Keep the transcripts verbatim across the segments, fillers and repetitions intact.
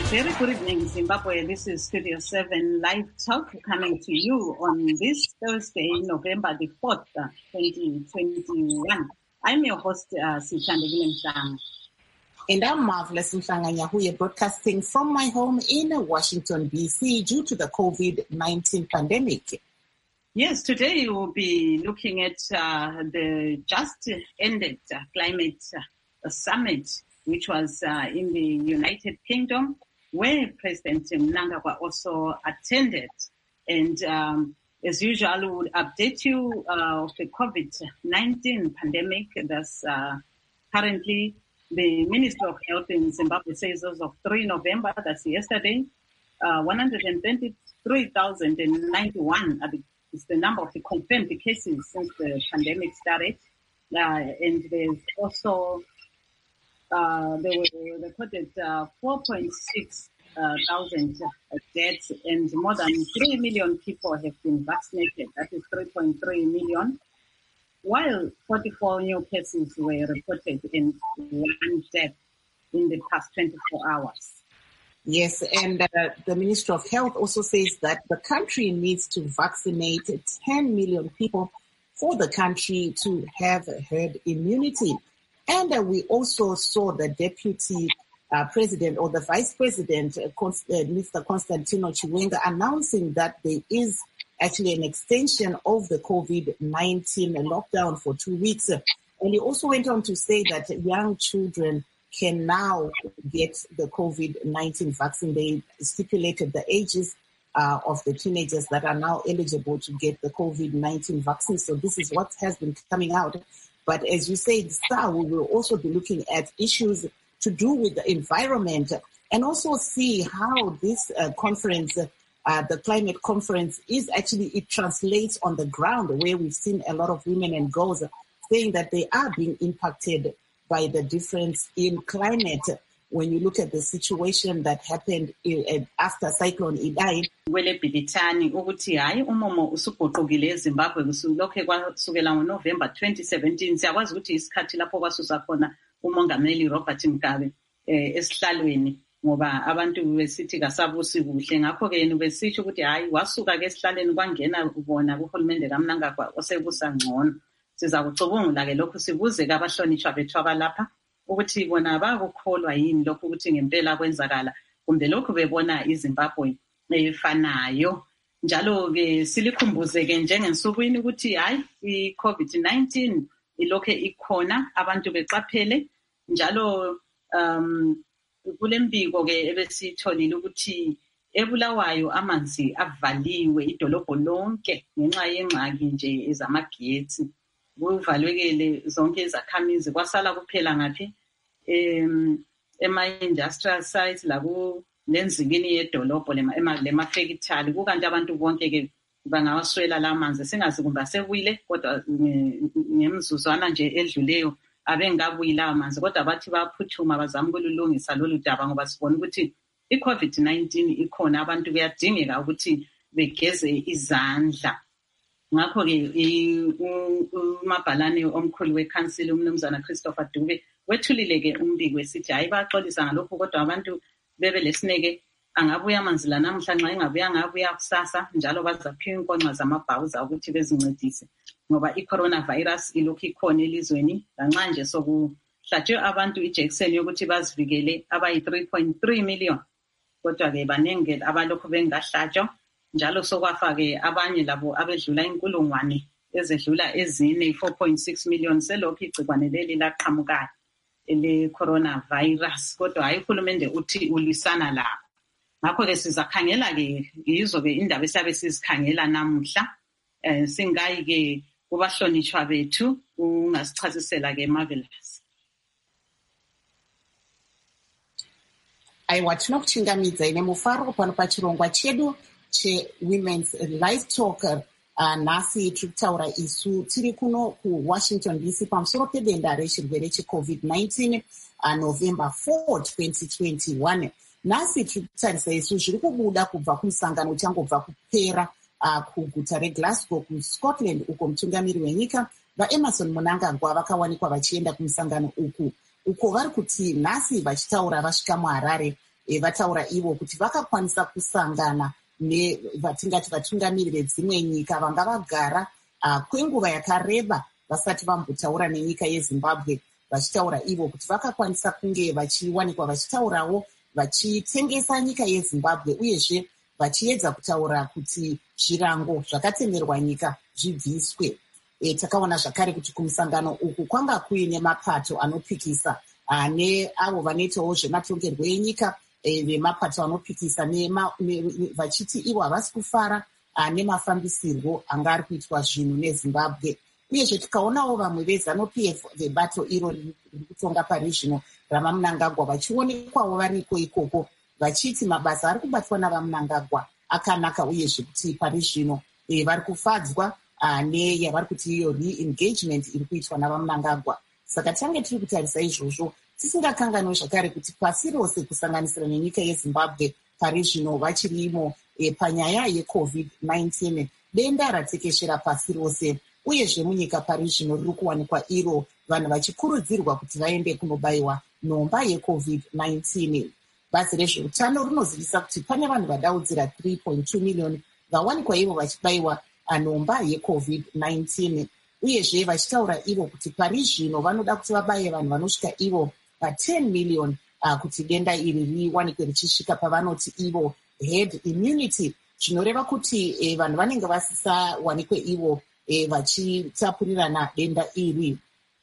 Very good evening, Zimbabwe. This is Studio seven Live Talk coming to you on this Thursday, November the fourth, twenty twenty-one. I'm your host, uh, Sithandile Mhlanga. And I'm Marvelous Mhlanga Nyahuye, broadcasting from my home in Washington, D C due to the COVID nineteen pandemic. Yes, today we'll be looking at uh, the just ended uh, climate uh, summit, which was uh, in the United Kingdom, where President Mnangagwa also attended. And um, as usual, we will update you uh, of the COVID nineteen pandemic. That's uh, currently the Minister of Health in Zimbabwe says as of the third of November, that's yesterday, uh, one hundred twenty-three thousand ninety-one is the number of the confirmed cases since the pandemic started. Uh, and there's also Uh, there were recorded uh, four point six uh, thousand uh, deaths, and more than three million people have been vaccinated. That is three point three million. While forty-four new cases were reported and one death in the past twenty-four hours. Yes, and uh, the Ministry of Health also says that the country needs to vaccinate ten million people for the country to have herd immunity. And uh, we also saw the deputy uh, president or the vice president, uh, Const- uh, Mister Constantino Chiwenga, announcing that there is actually an extension of the COVID nineteen lockdown for two weeks. And he also went on to say that young children can now get the COVID nineteen vaccine. They stipulated the ages uh, of the teenagers that are now eligible to get the COVID nineteen vaccine. So this is what has been coming out. But as you said, Star, we will also be looking at issues to do with the environment and also see how this uh, conference, uh, the climate conference, is actually, it translates on the ground, where we've seen a lot of women and girls saying that they are being impacted by the difference in climate. When you look at the situation that happened in, after Cyclone Idai. Wele Biditani ukuthi hayi umomo usuguqukile eZimbabwe kusulokhe kwasukela ngoNovember twenty seventeen siyakwazi ukuthi isikhathi lapho kwasusa khona umongameli Robert Mugabe eh esihlalweni ngoba abantu besithi kasabusi kuhle ngakho ke yena besitsho ukuthi hayi wasuka ke esihlalweni kwangena ubona kuhulumende kaMnangagwa osebusa ngcono siza kucubungula ke lokho sibuze ke abahlonishwa bethu abalapha ukuthi bona bakukholwa yini lokho ukuthi ngempela kwenzakala kumbe lokho bebona iZimbabwe efanayo njalo ke silikhumbuze ke njengensukwini ukuthi hayi iCovid nineteen ilokho ikhona abantu beqaphele njalo um kulembiko ke ebesitholile ukuthi eBulawayo amanzi avaliwe idolobho lonke ngenxa yengxaki nje ezamagetsi kuvalwekele zonke izakhamizi kwasala kuphela ngaphi em ema-industrial sites laku lenzikini yedolobho lemafekithali kukanti abantu bonke ke bangawaswela la manzi singazi kumba sewile kodwa ngemzuzwana nje edluleyo abengabuyila amanzi kodwa bathi baphuthuma bazama ukulungisa lolu daba ngoba sibona ukuthi iCovid nineteen ikhona abantu kuyadingeka ukuthi begeze izandla. Ngakho ke umabhalane omkhulu weCouncil umnumzana Christopher Dube wethulile ke umbiko wesithi hayi baxolisa ngalokho kodwa abantu bebe lesineke angabuya amanzi la namhla nxa engabuya ngabuya kusasa njalo bazaphiwa inkonxa zamabhawuza ukuthi bezincedise ngoba iCoronavirus ilokhu ikhona elizweni lanxa nje sokuhlatshwe abantu ijekiseni yokuthi bazivikele abayi three point three million kodwa ke banenge abalokhu bengahlatshwa njalo sokwafa ke abanye labo abedlula inkulungwane ezedlula ezine four point six million selokhu igcikwane leli laqhamukayo ele coronavirus kodwa hayi uhulumende uthi ulisana labo ngakho ke sizakhangela ke yizo ke indaba esiyabe sizikhangela namuhla eh singayi ke kubahlonishwa bethu ungasichazisela ke Marvelous. Aiwa tinokuchingamidza ine mufaro pano pachirongwa chedu che-Women's Live Talk. Uh, nhasi tiri kutaura isu tiri kuno kuWashington D C pamusoro pedenda rechirwere cheCovid nineteen uh, November fourth twenty twenty-one. Nhasi tiri kutarisa isu zviri kubuda kubva kumusangano uchangobva kupera uh, kuguta reGlasgow kuScotland uko mutungamiri wenyika vaEmerson Mnangagwa vakawanikwa vachienda kumusangano uku uko vari kuti nhasi vachitaura vasvika muHarare e, vataura ivo kuti vakakwanisa kusangana nevatingati vatungamiri vedzimwe nyika vanga vagara uh, kwenguva yakareba vasati vambotaura nenyika yeZimbabwe, vachitaura ivo kuti vakakwanisa kunge vachiwanikwa vachitaurawo vachitengesa nyika yeZimbabwe, uyezve vachiedza kutaura kuti zvirango zvakatemerwa nyika zvibviswe. E, takaona zvakare kuti kumusangano uku kwanga kuine mapato anopikisa ane avo vanoitawo zvematongerwo enyika, e, vemapato anopikisa nema, ne, ne, vachiti ivo havasi kufara nemafambisirwo anga ari kuitwa zvinhu neZimbabwe. Uyezve tikaonawo vamwe veZANU-P F vebato iro riri kutonga parizvino ravaMnangagwa vachionekwawo variko ikoko vachiti mabasa ari kubatwa navaMnangagwa akanaka, uyezve kuti parizvino e, vari kufadzwa neyavari kuti iyo re-engagement iri kuitwa navaMnangagwa. Saka tange tiri kutarisa izvozvo tisingakanganwe zvakare kuti pasi rose kusanganisira nenyika yeZimbabwe parizvino vachirimo e, panyaya yecovid nineteen, denda ratekeshera pasi rose, uyezve munyika parizvino riri kuwanikwa iro vanhu vachikurudzirwa kuti vaende kunobayiwa nhomba yecovid nineteen. Bazi rezveutano rinozivisa kuti pane vanhu vadaudzira three point two million vawanikwa ivo vachibayiwa nhomba yecovid nineteen, uyezve vachitaura ivo kuti pari zvino vanoda kuti vabaye vanhu vanosvika ivo pa ten million uh, kuti denda iri riwanikwe richisvika pavanoti ivo herd immunity, zvinoreva kuti eh, vanhu vanenge vasisawanikwe ivo eh, vachitapurirana denda iri.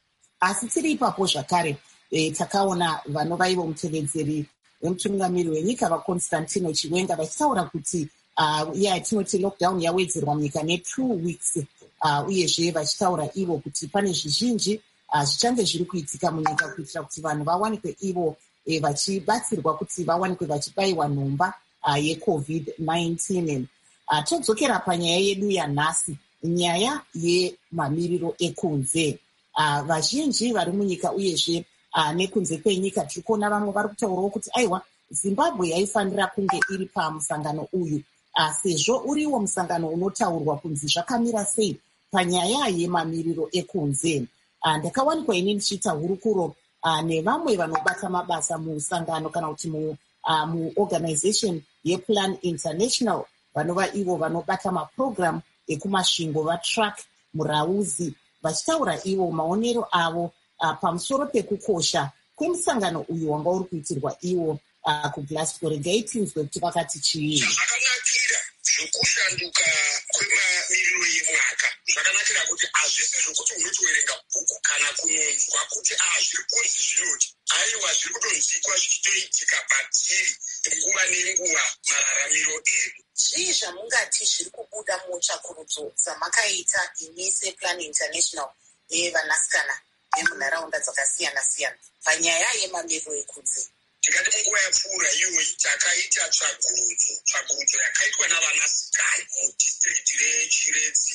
Asi tiri ipapo zvakare eh, takaona vanova ivo mutevedzeri wemutungamiri wenyika vaConstantino Chiwenga vachitaura kuti uh, iya tinoti lockdown yawedzerwa munyika netwo weeks, uh, uyezve vachitaura ivo kuti pane zvizhinji uh, zvichange zviri kuitika munyika kuitira kuti vanhu vawanikwe ivo eh, vachibatsirwa kuti vawanikwe vachibayiwa nhomba uh, yecovid nineteen. Uh, todzokera panyaya yedu yanhasi, nyaya yemamiriro ekunze. Uh, vazhinji vari munyika uyezve uh, nekunze kwenyika tiri kuona vamwe vari kutaurawo kuti aiwa Zimbabwe yaifanira kunge iri pamusangano uyu, uh, sezvo uriwo musangano unotaurwa kunzi zvakamira sei panyaya yemamiriro ekunze. Uh, ndakawanikwa ini ndichiita hurukuro uh, nevamwe vanobata mabasa musangano kana kuti mu, uh, muorganization yePlan International, vanova ivo vanobata maprogram ekumasvingo vatrack murauzi, vachitaura ivo maonero avo uh, pamusoro pekukosha kwemusangano uyu wanga uri kuitirwa ivo uh, kuGlasgow. Regai tinzwe kuti vakati chii. Zvakanakira zvekushanduka kwemamiriro yemwaka zvakanakira kuti hazvisi zvokuti unotoverenga bhuku kana kunonzwa kuti ah zviri kunzi zvinoti, aiwa zviri kutonzikwa zvichitoitika patiri nguva nenguva mararamiro edu. Zvii zvamungati zviri kubuda mutsvakurudzo dzamakaita imi sePlan International nevanasikana vemunharaunda dzakasiyana siyana panyaya yemamiriro ekunze? Tikati munguva yapfuura iyoyi takaita tsvagurudzo tsvagurudzo yakaitwa navanasikana mudhistrikiti reChiredzi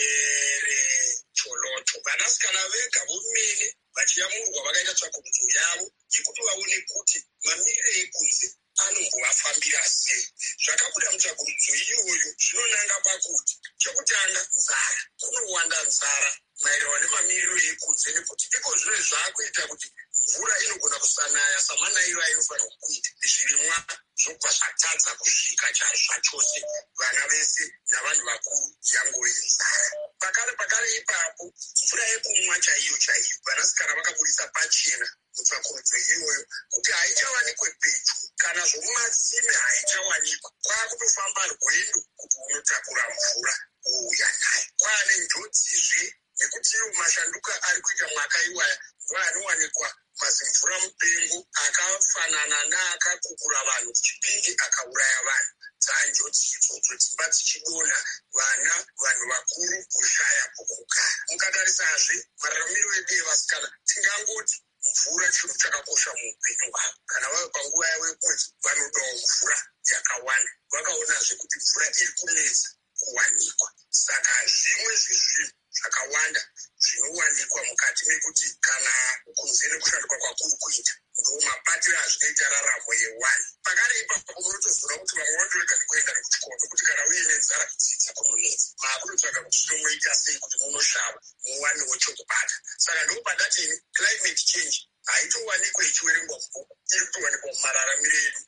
nereCholoto. Vanasikana vega vomene vachiyamurwa vakaita tsvagurudzo yavo yekuti vaone kuti mamiriro ekunze anombovafambira sei. Zvakabuda mutsvagurudzo iyoyo zvinonanga pakuti chekutanga nzara, kunowanda nzara maererano nemamiriro ekunze, nekuti iko zvino zvaakuita kuti mvura inogona kusanaya samanairo ainofanira kuita, zvirimwa zvobva zvatadza kusvika zvachose vana vese navanhu vakuru yangove nzara. Pakare pakare ipapo mvura yekumwa chaiyo chaiyo vanasikana vakabudisa pachena mutsvakurudzo iyoyo kuti haichawanikwe pedyo kana zvomumatsime haichawanikwa, kwaakutofamba rwendo kuti unotakura mvura ouya nayo. Kwaane njodzizve nekuti iwo mashanduka ari kuita mwaka iwaya ndo anowanikwa mazimvura mupengo akafanana neakakukura vanhu kuchipinge akauraya vanhu. Dzanjodzi idzodzo dzimba dzichidonha, vana vanhu vakuru kushaya pokugara. Mukatarisazve mararamiro edu evasikana, tingangoti mvura chinhu chakakosha muupenyu hwavo. Kana vave panguva yavo yekwedzi vanodawo mvura yakawanda, vakaonazve kuti mvura iri kunetsa kuwanikwa. Saka zvimwe zvezvinhu zvakawanda zvinowanikwa mukati mekuti kana kunze nekushanduka kwakuri kuita ndo mabatiro azvinoita raramo yewani. Pakare ipapo munotozoona kuti vamwe vatorega nekuenda nekuchikoro nokuti kana uine nzara kudzidza kunonetsa, maakutotsvaga kuti zvinomoita sei kuti munoshava muwanewo chokubata. Saka ndopadatini climate change haitowanikwe ichiwerengwa mubhuku, iri kutowanikwa mumararamiro edu.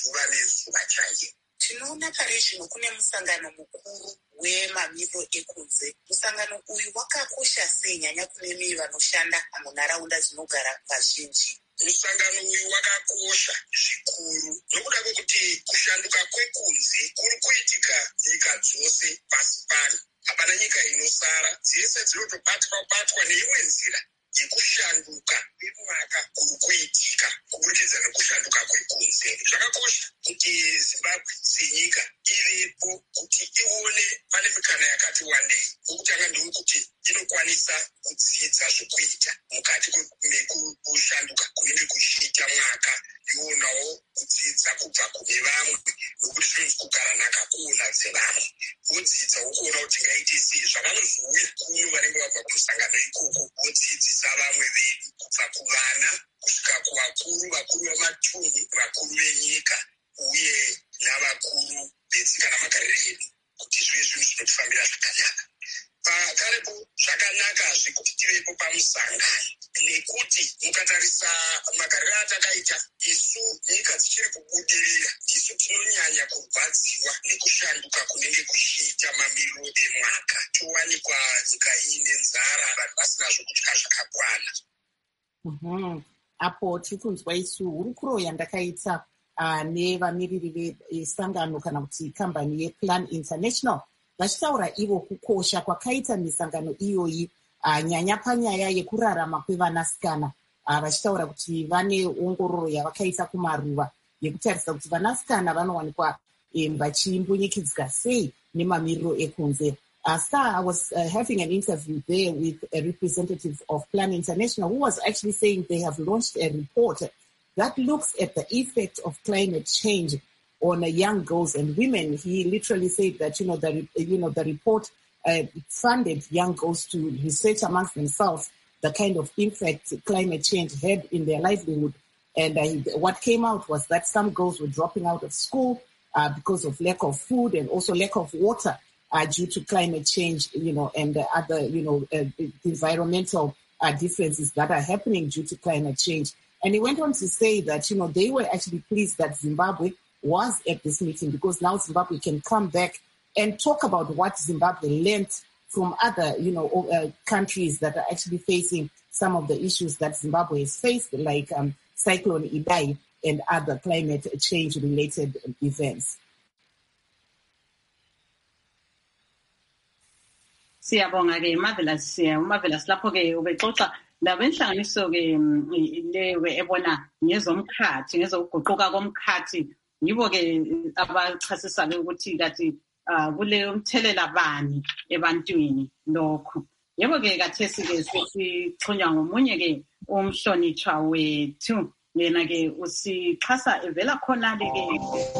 kuva nezuva chairo. Tinoona pari zvino kune musangano mukuru wemamiriro ekunze. Musangano uyu wakakosha sei nyanya kune mii vanoshanda munharaunda dzinogara vazhinji? Musangano uyu wakakosha zvikuru nokuda kwekuti kushanduka kwekunze kuri kuitika nyika dzose pasi pano. Hapana nyika inosara, dzese dzinotobatwa batwa neimwe nzira yekushanduka kwemwaka kuri kuitika kubudikidza nekushanduka kwekunze. Zvakakosha kuti Zimbabwe senyika iripo kuti ione pane mikana yakati wandei. Wokutanga ndewekuti inokwanisa kudzidza zvekuita mukati mekushanduka kunenge kuchiita mwaka, ionawo kudzidza kubva kune vamwe nokuti zvinonzi kugara nhaka kuona dzevamwe. Vodzidza wokuona kuti ngaite sei zvavanozouya kuno vanenge vabva kumusangano ikoko, vodzidzisa vamwe vedu kubva kuvana kusvika kuvakuru, vakuru vamatunhu, vakuru venyika uye navakuru vetsika namagariro edu kuti zvive zvinhu zvinotifambira zvakanaka. Pakarepo zvakanakazve kuti tivepo pamusangano nekuti mukatarisa magariro atakaita isu nyika dzichiri kubudirira, isu tinonyanya kurwadziwa nekushanduka kunenge kuchiita mamiriro emwaka. Towanikwa nyika iine nzara, vanhu vasina zvokudya zvakakwana. Mhm. Apo tiri kunzwa isu hurukuro yandakaita uh, nevamiriri vesangano kana kuti kambani yePlan International vachitaura ivo kukosha kwakaita misangano iyoyi uh, nyanya panyaya yekurarama kwevanasikana. Uh, vachitaura kuti vane ongororo yavakaita kumaruva yekutarisa kuti vanasikana vanowanikwa um, vachimbunyikidzwa sei nemamiriro ekunze. Uh, Star, I was uh, having an interview there with a representative of Plan International who was actually saying they have launched a report that looks at the effect of climate change on uh, young girls and women. He literally said that, you know, the, you know, the report uh, funded young girls to research amongst themselves the kind of impact climate change had in their livelihood. And uh, what came out was that some girls were dropping out of school uh, because of lack of food and also lack of water. Uh, due to climate change, you know, and uh, other, you know, uh, environmental uh, differences that are happening due to climate change. And he went on to say that, you know, they were actually pleased that Zimbabwe was at this meeting because now Zimbabwe can come back and talk about what Zimbabwe learned from other, you know, uh, countries that are actually facing some of the issues that Zimbabwe has faced, like um, Cyclone Idai and other climate change-related events. Siyabonga ke Marvelous, Marvelous lapho ke ubexoxa ndaba enhlanganiso ke lewe ebona ngezomkhathi ngezokuguquka komkhathi yibo ke abachasisa ukuthi kathi kule umthelela bani ebantwini lokho. Yebo ke kathesi ke sesixhunywa ngomunye ke umhlonitshwa wethu yena ke usixhasa evela khona le ke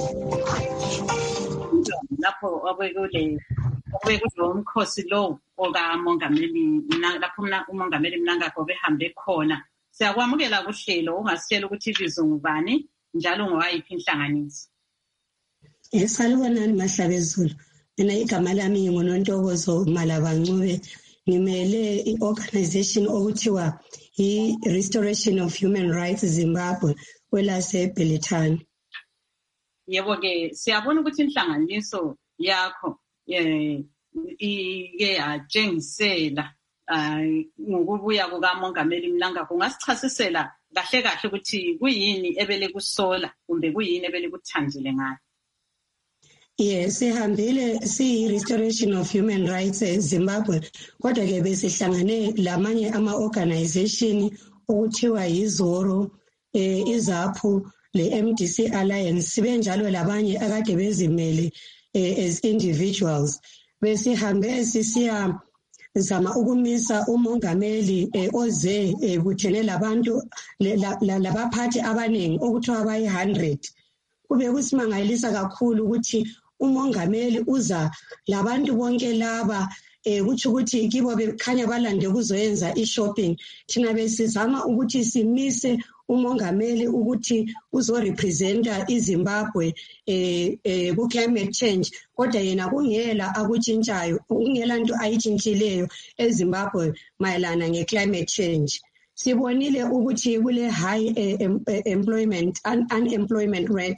lapho abekule obekulo umkhosi lo okamongameli lapho mina umongameli Mnangagwa behambe khona. Siyakwamukela kuhlelo ungasitshela ukuthi ibizo ngubani njalo ngowayiphi inhlanganiso. Esalubonani Mahlabezulu. Mina igama lami nginguNontokozo Malabancube. Ngimele i-organization okuthiwa i-Restoration of Human Rights Zimbabwe kwelase Belitani. Yebo ke siyabona ukuthi inhlanganiso yakho eh ike yatshengisela ngokubuya kukamongameli Mnangagwa. Ungasichasisela kahle kahle ukuthi kuyini ebele kusola kumbe kuyini ebele kuthandile ngayo? Yes, sihambile si-Restoration of Human Rights Zimbabwe, kodwa ke besihlangane lamanye ama-organization okuthiwa yiZoro, eh, iZAPU, le-M D C Alliance, sibe njalo labanye akade bezimele eh, as individuals. Besihambe sisiya zama ukumisa umongameli eh, oze eh, buthene labantu labaphathi abanengi okuthiwa bayi one hundred. Kube kusimangalisa kakhulu ukuthi umongameli uza labantu bonke laba eh kuthi ukuthi kibo bekhanya balande kuzoyenza i-shopping. Thina besizama ukuthi simise umongameli ukuthi uzorepresenta iZimbabwe eh eh ku climate change, kodwa yena kungela akutshintshayo, kungela nto ayitshintshileyo eZimbabwe mayelana nge-climate change. Sibonile ukuthi kule high eh, employment un unemployment rate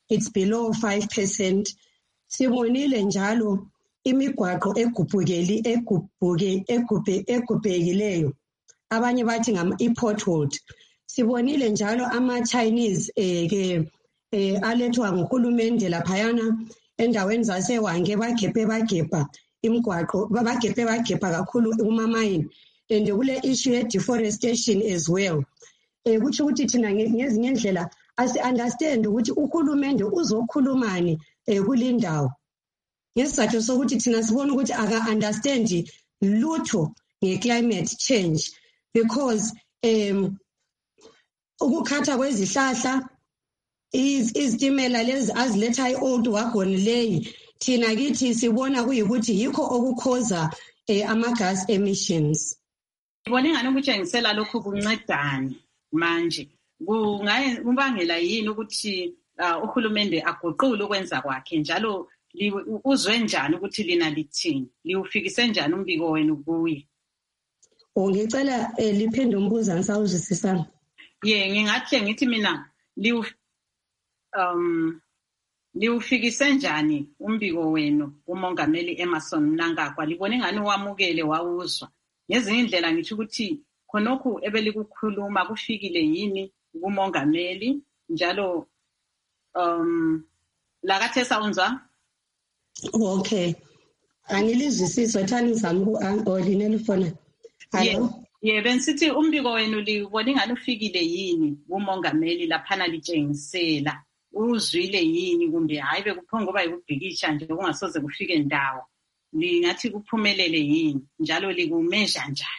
it's below five percent. Sibonile njalo imigwaqo egubhukeli egubhuke egubhe egubhekileyo abanye bathi ngama i-potholed. Sibonile njalo ama-Chinese eh ke eh alethwa nguhulumende laphayana endaweni zasewange bagebhe bagebha imigwaqo bagebhe bagebha kakhulu umamayini, and kule issue ye deforestation as well. Eh kuthi ukuthi thina ngezinye indlela asi understand ukuthi uhulumende uzokhulumani eh kulindawo. Ngesizathu sokuthi thina sibona ukuthi aka understand lutho nge-climate change, because um ukukhatha kwezihlahla izitimela lezi aziletha i-old wagon leyi thina kithi sibona kuyikuthi yikho okukhoza eh, ama-gas emissions. Ngibona ingane ukutshengisela lokhu kuncedane manje kungaye kubangela yini ukuthi uh, uhulumende aguqule ukwenza kwakhe, njalo uzwe njani ukuthi lina lithini, liufikise njani umbiko wenu kuye? Oh, ngicela eh, liphinde umbuza ngisawuzwisisana. Ye ngingathi ngithi mina liu um liufikise njani umbiko wenu umongameli Emmerson Mnangagwa? Libone ngani wamukele wawuzwa ngezinye indlela, ngisho ukuthi khonokhu ebelikukhuluma kufikile yini kumongameli, njalo um lakathesa unzwa? Okay, angilizwisiswa thani ngizama ku-olineli fona. Ye ye bensithi umbiko wenu libone ngani ufikile yini kumongameli laphana litshengisela, uzwile yini kumbe hayi bekuphonga ngoba yikubhikisha nje kungasoze kufike ndawo, lingathi kuphumelele yini njalo likumesha njani?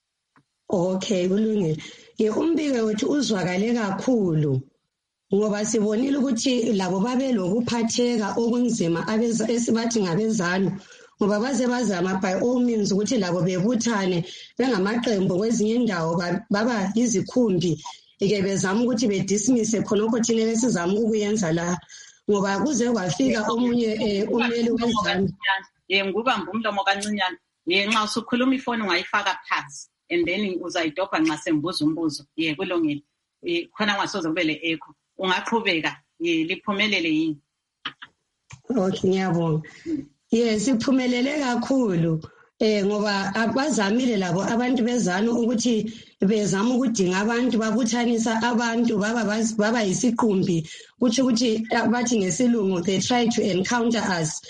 Okay, kulungile. Ye umbiko wethu uzwakale kakhulu ngoba sibonile ukuthi labo babe lokuphatheka okunzima abeza esibathi ngabezanu, ngoba baze bazama by all means ukuthi labo bebuthane bengamaqembu kwezinye indawo baba izikhumbi ike bezama ukuthi bedismise khonokho thina besizama ukuyenza la, ngoba kuze kwafika omunye umeli wezanu ye ngubamba umlomo kancinyane ye nxa usukhuluma ifoni ungayifaka phansi and then uzayidobha nxa sembuza umbuzo. Ye kulungile, khona ngasoze kube le echo, ungaqhubeka liphumelele yini? Okay, ngiyabonga. Yes, siphumelele kakhulu eh ngoba abazamile labo abantu bezana ukuthi bezama ukudinga abantu babuthanisa abantu baba baba yisiqumbi, kuthi ukuthi bathi ngesilungu they try to encounter us.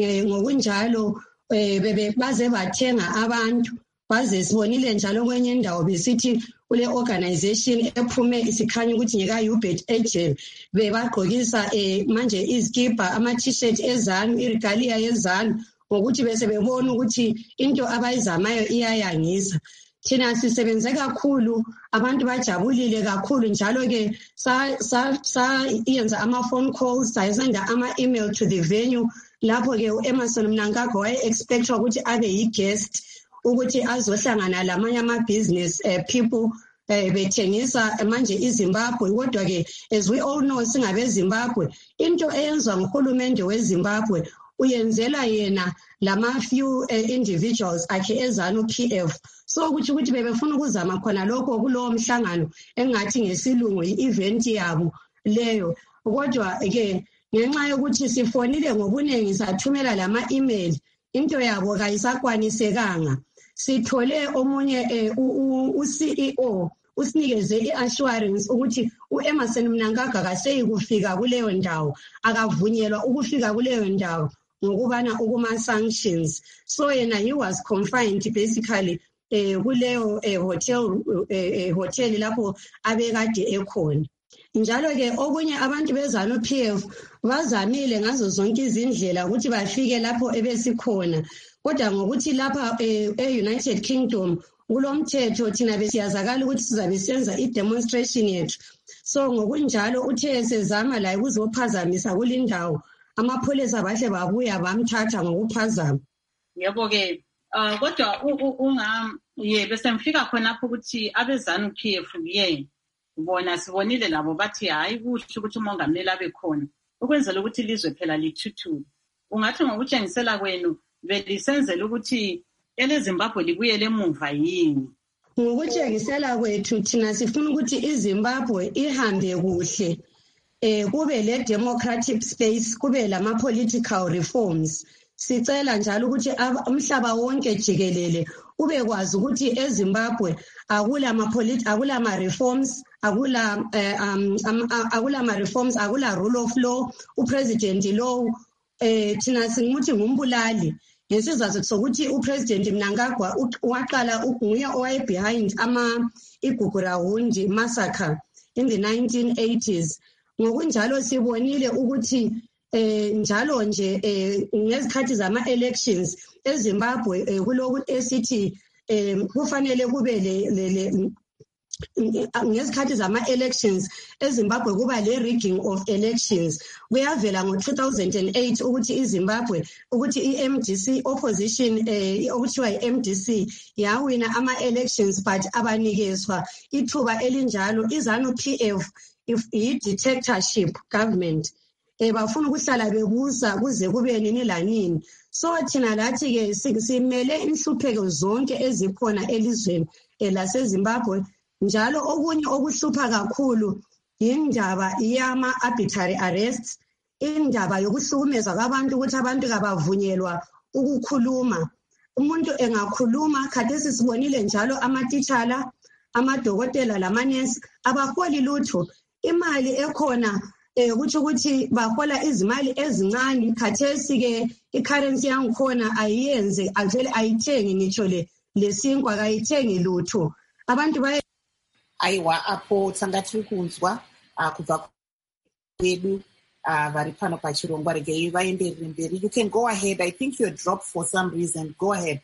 Ngokunjalo eh bebe baze bathenga abantu, baze sibonile njalo kwenye indawo besithi kule organization ephume isikhanya ukuthi ngeka Hubert Ejel bebagqokisa eh manje izikipa ama t-shirt ezanu irigalia yezanu, ngokuthi bese bebona ukuthi into abayizamayo iyayangisa. Thina sisebenze kakhulu, abantu bajabulile kakhulu, njalo ke sa sa yenza ama phone calls, sayisenda ama email to the venue lapho ke uEmmerson Mnangagwa waye expect ukuthi abe yi-guest ukuthi azohlangana lamanye ama business uh, people eh bethengisa manje iZimbabwe. Kodwa ke as we all know singabe Zimbabwe into eyenzwa nguhulumende weZimbabwe uyenzela yena lama few uh, individuals akhe ezanu P F, so ukuthi ukuthi bebefuna ukuzama khona lokho kulowo mhlangano engathi ngesilungu i-event yabo leyo. Kodwa ke ngenxa yokuthi sifonile ngobunengi sathumela lama email, into yabo kayisakwanisekanga. Sithole omunye eh, u-C E O usinikeze i-assurance ukuthi uEmmerson Mnangagwa kaseyi kufika kuleyo ndawo, akavunyelwa ukufika kuleyo ndawo ngokubana ukuma sanctions. So yena he was confined basically eh kuleyo eh, hotel eh, hotel lapho abekade ekhona. Njalo ke okunye abantu bezano P F bazamile ngazo zonke izindlela ukuthi bafike lapho ebesikhona, kodwa ngokuthi lapha e-United Kingdom kulomthetho thina besiyazakala ukuthi sizabe senza i-demonstration yethu. So ngokunjalo uthe sezama la ukuzophazamisa kulindawo, amapholisa bahle babuya bamthatha ngokuphazama. Yebo ke uh, kodwa unga ye bese mfika khona lapho ukuthi abezanu P F ye bona sibonile labo bathi hayi kuhle ukuthi umongameli abe khona ukwenzela ukuthi ilizwe phela lithuthuke. Ungathi ngokutshengisela kwenu belisenzela ukuthi eleZimbabwe libuyele emuva yini? Ngokutshengisela kwethu thina sifuna ukuthi iZimbabwe ihambe kuhle, eh kube le democratic space, kube lama political reforms. Sicela njalo ukuthi umhlaba wonke jikelele ube kwazi ukuthi eZimbabwe akula ama akula ma reforms, akula um akula ma reforms, akula rule of law. uPresident lo eh thina singimuthi ngumbulali ngesizathu sokuthi uPresident Mnangagwa waqala nguye owaye behind ama Igugurahundi massacre in the nineteen eighties. Ngokunjalo sibonile ukuthi eh njalo nje eh ngezikhathi zama elections eZimbabwe kuloku esithi eh kufanele kube le ngezikhathi zama elections eZimbabwe kuba le rigging of elections. Kuyavela ngo two thousand eight ukuthi iZimbabwe ukuthi iM D C opposition eh okuthiwa iM D C yawina ama elections but abanikezwa ithuba elinjalo iZanu P F if i dictatorship government eh bafuna ukuhlala bebusa kuze kube nini lanini. So thina lathi ke simele inhlupheko zonke ezikhona elizweni laseZimbabwe. Njalo okunye okuhlupha kakhulu indaba yama arbitrary arrests, indaba yokuhlukumeza kwabantu ukuthi abantu kabavunyelwa ukukhuluma. Umuntu engakhuluma khathesi sibonile njalo amatitshala, amadokotela lamanesi abaholi lutho. Imali ekhona eh ukuthi ukuthi bahola izimali ezincane khathesi ke icurrency yangikhona ayiyenze avele ayithengi ngitsho le lesinkwa kayithengi lutho. Abantu baye aiwa apo tsangatiri kunzwa kubva kwedu vari pano pachirongwa regai vaenderere mberi. You can go ahead. I think you're dropped for some reason. Go ahead.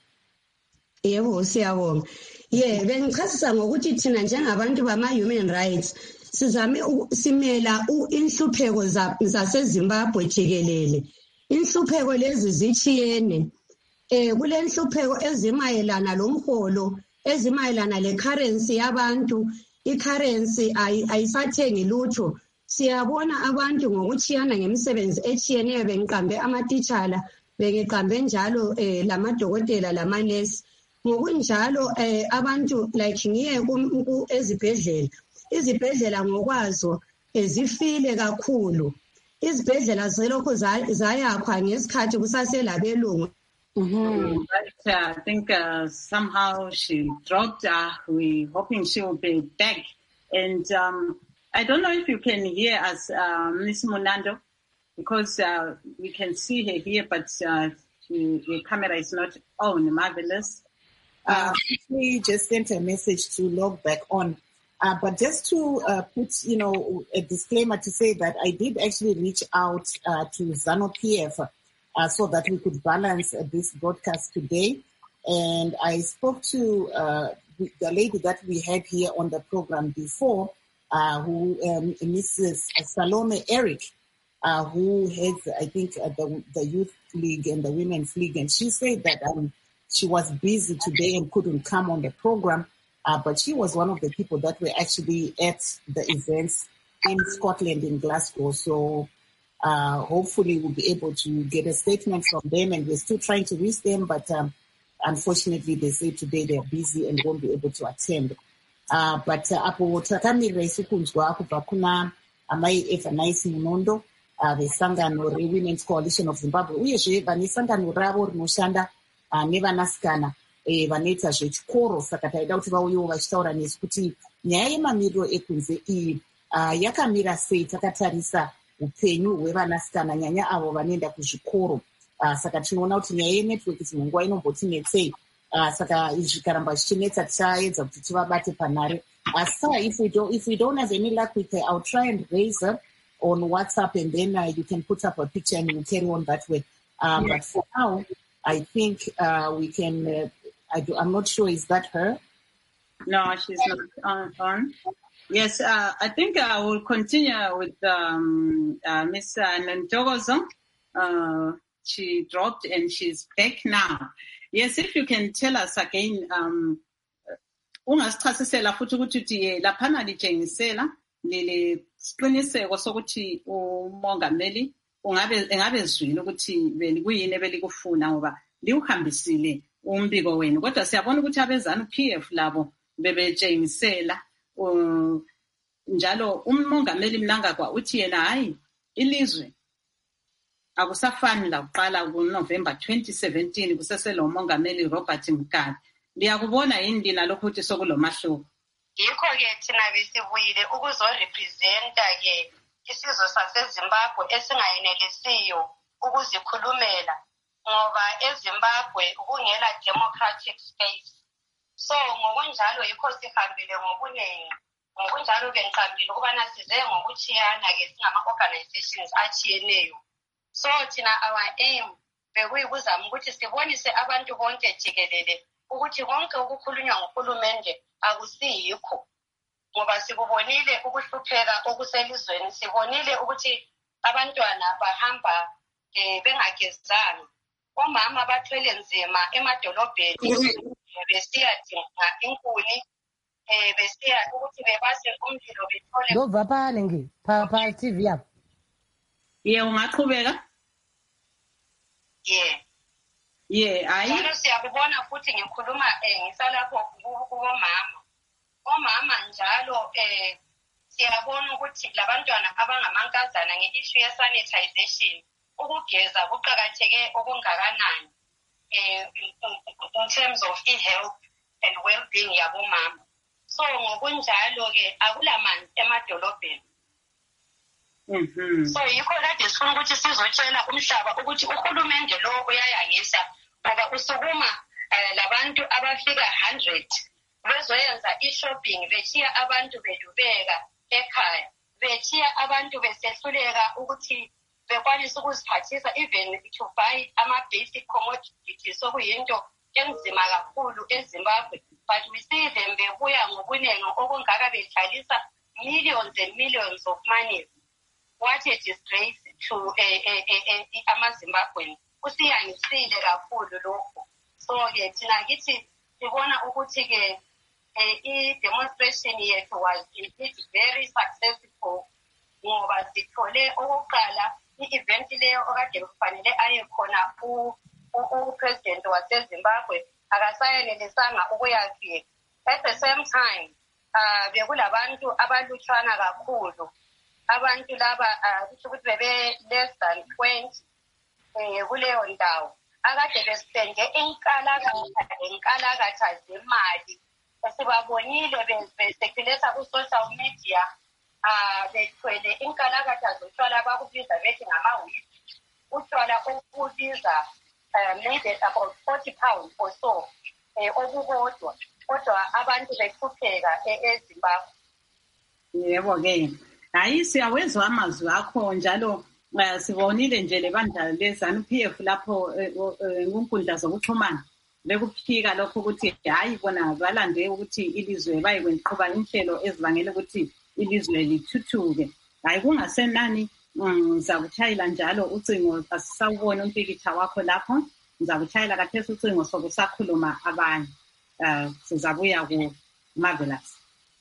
Yebo siyabonga. Yeah, bengichasisa ngokuthi thina njengabantu bama human rights sizame simela inhlupheko zaseZimbabwe jikelele. Inhlupheko lezi zichiyene. Eh kule inhlupheko ezimayelana lomholo, ezimayelana le currency yabantu, i-currency ayisathengi lutho. Siyabona abantu ngokuchiyana ngemisebenzi echiyeneyo bengiqambe amatitshala, bengiqambe njalo eh lamadokotela lamanesi. Ngokunjalo eh abantu like ngiye ezibhedlela. Izibhedlela ngokwazo ezifile kakhulu. Izibhedlela zelokho zayakhwa ngesikhathi kusaselabelungu. Mm-hmm. But uh, I think uh, somehow she dropped. Uh, we're hoping she will be back. And um, I don't know if you can hear us, uh, Miss Munando, because uh, we can see her here, but uh, she, the camera is not on. Marvelous. Uh, we just sent a message to log back on. Uh, but just to uh, put, you know, a disclaimer to say that I did actually reach out uh, to ZANU P F uh, so that we could balance uh, this broadcast today. And I spoke to uh, the lady that we had here on the program before, uh, who um, Missus Salome Eric, uh, who heads, I think, uh, the, the Youth League and the Women's League. And she said that um, she was busy today and couldn't come on the program. Uh, but she was one of the people that were actually at the events in Scotland, in Glasgow. So uh, hopefully we'll be able to get a statement from them, and we're still trying to reach them. But um, unfortunately, they say today they're busy and won't be able to attend. Uh, but apo takamirira isu kunzwa kubva kuna amai Evanice Munondo vesangano reWomen's Coalition of Zimbabwe, uyezve vane sangano ravo rinoshanda nevanasikana vanoita zvechikoro. Saka taida kuti vauyewo vachitaura nesu kuti nyaya yemamiriro ekunze iyi yakamira sei takatarisa upenyu hwevanasikana, nyanya avo vanoenda kuzvikoro. Saka tinoona kuti nyaya yenetwork munguva inombotinetsei. Saka izvi zvikaramba zvichinetsa tichaedza kuti tivabate panhare. So if we don't, if we don't have any luck with her, I'll try and raise her on WhatsApp, and then uh, you can put up a picture and we'll carry on that way. Um, yes. But for now, I think uh, we can. Uh, I do, I'm not sure. Is that her? No, she's not on. on. Yes, uh, I think I will continue with um, uh, Miss Nantogozo. Uh, she dropped and she's back now. Yes, if you can tell us again, um, ungasichasisela futhi ukuthi laphana litshengisela leli siqiniseko sokuthi umongameli ungabe engabe zwile ukuthi belikuyini belikufuna ngoba liuhambisile umbiko wenu, kodwa siyabona ukuthi abezanu P F labo bebetshengisela njalo umongameli Mnangagwa uthi yena hayi ilizwe akusafani la kuqala kuNovember twenty seventeen kuseselo umongameli Robert Mugabe. Liyakubona yini lina lokho ukuthi sokulomahluko? Yikho-ke thina besibuyile ukuzorepresenta-ke isizwe saseZimbabwe esingayenelisiyo ukuzikhulumela ngoba eZimbabwe kungela democratic space. So ngokunjalo yikho sihambile ngobuningi. Ngokunjalo bengicabile ukubana size ngokuchiyana-ke singama-organizations achiyeneyo. So thina our aim bekuyikuzama ukuthi sibonise abantu bonke jikelele ukuthi konke ukukhulunywa nguhulumende akusiyikho. Ngoba sikubonile ukuhlupheka okuselizweni, sibonile ukuthi abantwana bahamba eh, bengagezanga. Omama bathwele nzima emadolobheni besiyadinga inkuni, eh, besiya ukuthi bebase umlilo bethole. Ndova pale ngi pa pa T V yapho. Ye ungaqhubeka? Yeah. Yeah, ayi. Njalo siyakubona futhi ngikhuluma eh ngisalapho kubomama. Omama njalo eh siyabona ukuthi labantwana abangamankazana ngeissue ye sanitization ukugeza kuqhakatheke okungakanani eh in terms of e-health and well-being yabomama. So ngokunjalo ke akulamanzi emadolobheni. Mhm. So yikho kade sifuna ukuthi sizotshela umhlaba ukuthi uhulumende lo uyayangisa ngoba usukuma labantu abafika one hundred bezoyenza i-shopping bethiya abantu bedubeka ekhaya, bethiya abantu besehluleka ukuthi bekwanisa ukuziphathisa even to buy ama-basic commodities okuyinto enzima kakhulu eZimbabwe. But we see them bebuya ngobuningi okungaka bedlalisa millions and millions of money. What a disgrace to ama-Zimbabwean. Usiyangisile kakhulu lokho. So-ke thina kithi sibona ukuthi-ke i-demonstration yethu was indeed very successful ngoba sithole okokuqala i-event leyo okade kufanele aye khona u-president waseZimbabwe akasayenelisanga ukuyafika. At the same time, uh, bekulabantu abalutshwana kakhulu. Abantu laba kusho ukuthi bebe less than twenty eh kuleyo ndawo. Akade besende inkalakatha inkalakatha zemali. Sibabonile besekhulesa ku social media ah bethwele inkalakatha zotshwala bakubiza bethi ngama-wheat. Utshwala okubiza maybe about forty pounds or so eh okukodwa kodwa abantu behlupheka eZimbabwe. Yebo ke. Hayi siyawezwa amazwi akho njalo sibonile nje lebandla leZANU-P F lapho ngonkundla zokuxhumana bekuphika lokho ukuthi hayi bona balande ukuthi ilizwe bayekwenqoba inhlelo ezibangela ukuthi ilizwe lithuthuke. Hayi kungasenani ngizakuthayila njalo ucingo asisawubona umpikitha wakho lapho ngizakuthayila kathesi ucingo sokusakhuluma abanye. Uh sizabuya ku Marvelous.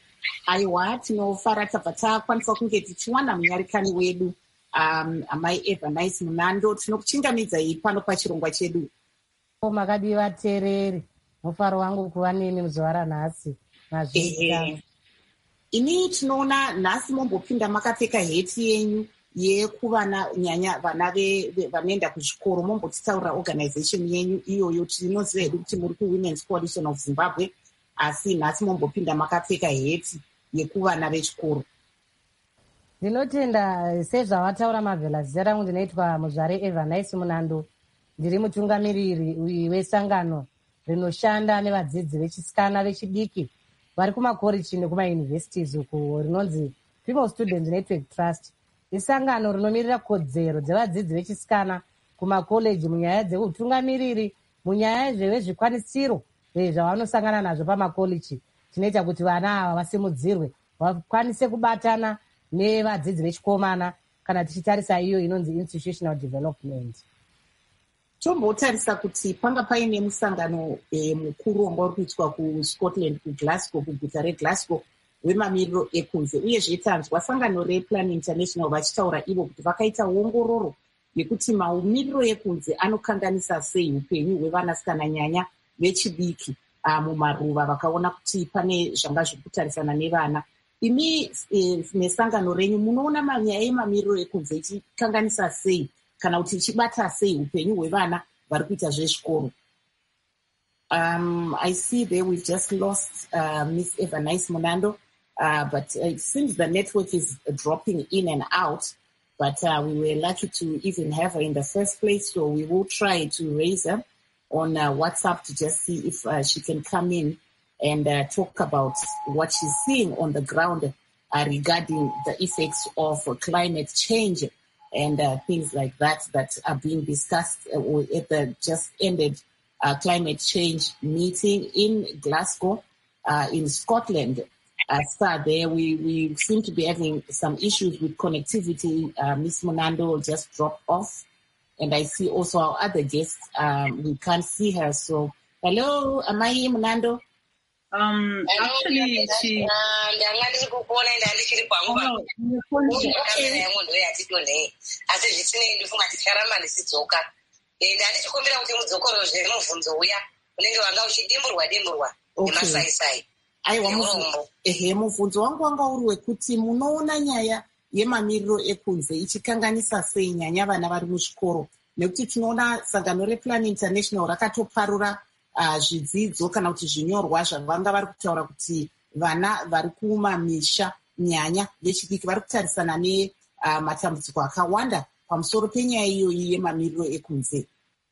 Aiwa tinofara tabva takwanisa kunge tichiwana munyarikani wedu um, amai Evernice Munando. Tinokuchingamidzai pano pachirongwa chedu. Makadiwa tereri mufaro wangu kuva nemi muzuva ranhasi mazvita. Ini tinoona nhasi mombopinda makapfeka heti yenyu yekuvana nyanya vana vanoenda kuchikoro, mombotitaurira organization yenyu iyoyo. Tinoziva hedu kuti muri kuWomen's Coalition of Zimbabwe, asi nhasi mombopinda makapfeka heti yekuvana vechikoro. Ndinotenda sezvavataura Marvelous. Zita rangu ndinoitwa Muzvare Evernice Munando. Ndiri mutungamiriri wesangano rinoshanda nevadzidzi vechisikana vechidiki vari kumakoreji nekumayunivhesitizi uku rinonzi Female Students Network Trust. Isangano rinomirira kodzero dzevadzidzi vechisikana kumakoleji munyaya dzeutungamiriri, munyaya zvezvikwanisiro zvavanosangana nazvo pamakoleji. Tinoita kuti vana ava vasimudzirwe vakwanise kubatana nevadzidzi vechikomana kana tichitarisa iyo inonzi institutional development. Tombotarisa kuti panga paine musangano e, mukuru wanga uri kuitwa kuScotland, kuGlasgow, kuguta reGlasgow wemamiriro ekunze, uyezve tanzwa sangano rePlan International vachitaura ivo kuti vakaita ongororo yekuti maumiriro ekunze anokanganisa sei upenyu hwevanasikana nyanya vechidiki mumaruva. Vakaona kuti pane zvanga zviri kutarisana nevana imi nesangano renyu munoona manyaya emamiriro ekunze ichikanganisa sei kana kuti ichibata sei upenyu hwevana vari kuita zvezvikoro? Um, I see there we've just lost uh, Miss Evanice Munando, uh, but it seems the network is dropping in and out. But uh, we were lucky to even have her in the first place, so we will try to raise her on uh, WhatsApp to just see if uh, she can come in and uh, talk about what she's seeing on the ground uh, regarding the effects of uh, climate change and uh, things like that that are being discussed uh, at the just ended uh, climate change meeting in Glasgow, uh, in Scotland. Uh, so there we, we seem to be having some issues with connectivity. Uh, Miss Munando just dropped off. And I see also our other guest. Um, we can't see her. So, hello, am I Munando? Um, actually, she... Okay. Aiwa, ehe, mubvunzo wangu wanga uri wekuti munoona nyaya yemamiriro ekunze ichikanganisa sei nyanya vana vari muzvikoro, nekuti tinoona sangano rePlan International rakatoparura uh, zvidzidzo kana kuti zvinyorwa zvavanga vari kutaura kuti vana vari kumamisha nyanya yechidiki vari kutarisana nematambudziko uh, akawanda pamusoro penyaya iyoyi yemamiriro ekunze.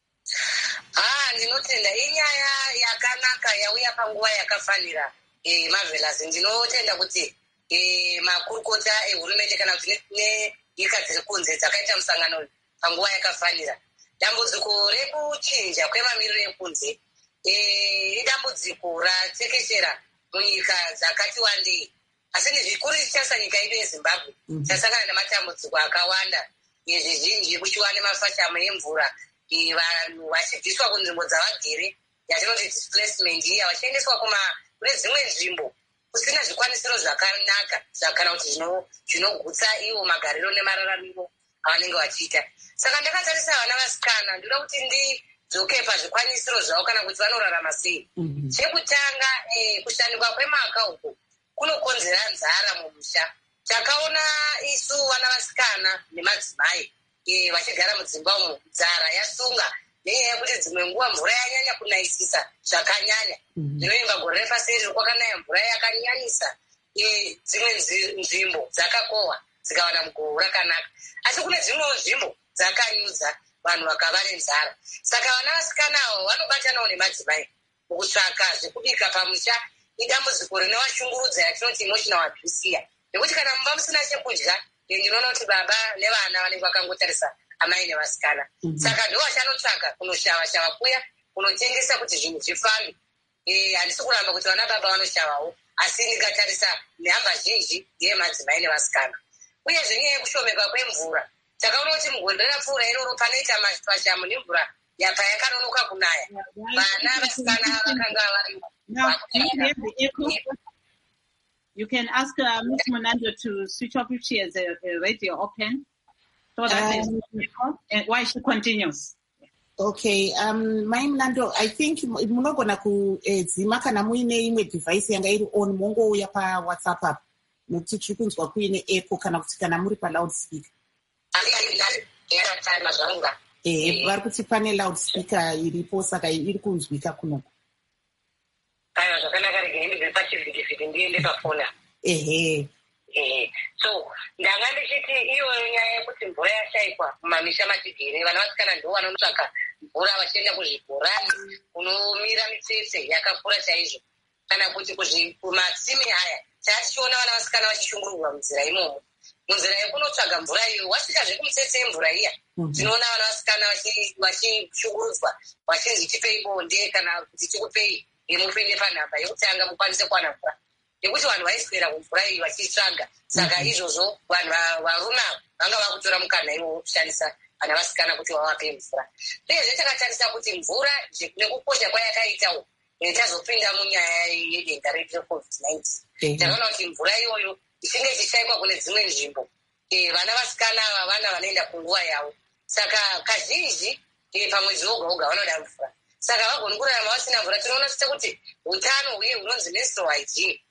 Ah, ndinotenda inyaya yakanaka yauya panguva yakafanira. E, Marvelous, ndinotenda kuti e, makurukota ehurumende kana kuti nenyika dziri kunze dzakaita musangano panguva yakafanira. Dambudziko rekuchinja kwemamiriro ekunze e, idambudziko ratekeshera munyika dzakati wandei. Asi zvikuru ichasa nyika yedu yeZimbabwe tasangana nematambudziko akawanda ezvizhinji kuchiwa nemafashamo emvura, e, vanhu vachibviswa kunzvimbo dzavagere yatinoti displacement, iya vachiendeswa kuma kune dzimwe nzvimbo kusina zvikwanisiro zvakanaka kana kuti zvinogutsa ivo magariro nemararamiro avanenge vachiita. Saka ndakatarisa vana vasikana ndoda kuti ndidzoke pazvikwanisiro zvavo kana kuti vanorarama sei. Mm-hmm. Chekutanga eh, kushandikwa kwemaka uko kunokonzera nzara mumusha. Takaona isu vana vasikana nemadzimai eh, vachigara mudzimba umo nzara yasunga nenyaya yekuti dzimwe nguva mvura yanyanya kunaisisa zvakanyanya. Zvinoimba gore repaseri kwakanaya mvura yakanyanyisa, dzimwe nzvimbo dzakakohwa dzikawana mugou rakanaka. Asi kune dzimwewo nzvimbo dzakanyudza vanhu vakava nenzara. Saka vana vasikana avo vanobatanawo nemadzimai mukutsvaka zvekubika pamusha. Idambudziko rinovashungurudza yatinoti emotional abuse, nekuti kana mumba musina chekudya ndinoona kuti baba nevana vanenge vakangotarisa amai nevasikana. Mm-hmm. Saka ndo vachanotsvaka kunoshava shava kuya kunotengesa kuti zvinhu zvifambe. Eh, handisi kuramba kuti vana baba vanoshavawo, asi ndikatarisa nehamba zhinji yemadzimai nevasikana. Uye zvenyaya yekushomeka kwemvura, takaona kuti mugore rapfuura iroro panoita mafashamo nemvura yapa yakanonoka kunaya, vana vasikana vakanga vari. You can ask uh, Miss Munando to switch off if she has a, a radio open, so that um, and while she continues. Okay, um, my Munando, I think munogona kudzima kana muine imwe device yanga iri on mongouya pa WhatsApp app nekuti tiri kunzwa kuine echo kana kuti kana muri pa loudspeaker. Eh, vari kuti pane loudspeaker iripo saka iri kunzwika kunoko. Aiwa, zvakanaka rege ndibve pachivhitivhiti ndiende pafoni. Ehe. Ehe. So, ndanga ndichiti iyo nyaya yekuti mvura yashaikwa mumamisha matigere, vana vasikana ndo vanotsvaka mvura vachienda kuzvibhorani kunomira mitsetse yakakura chaizvo, kana kuti kumatsime haya. Tatichiona vana vasikana vachishungururwa munzira imomo. Munzira yekunotsvaga mvura iyo, wasvikazve kumitsetse yemvura iya, tinoona vana vasikana vachishungurudzwa, vachinzi tipei bonde kana kuti tikupei mupinde panhamba yekutanga mukwanise kuwana mvura. Nekuti vanhu vaiswera kumvura iyi vachitsvaga. Saka izvozvo vanhu varume vanga vakutora mukana iwo kushandisa vana vasikana kuti vavape mvura. Uyezve takatarisa kuti mvura nekukosha kwayakaitawo tazopinda munyaya yedenda recovid nineteen. Takaona kuti mvura iyoyo ichinge ichishaikwa kune dzimwe nzvimbo, vana vasikana ava vana vanoenda kunguva yavo. Saka kazhinji pamwedzi woga woga vanoda mvura. Saka vagoni kurarama vasina mvura. Tinoona kuti utano uye hunonzi menstrual hygiene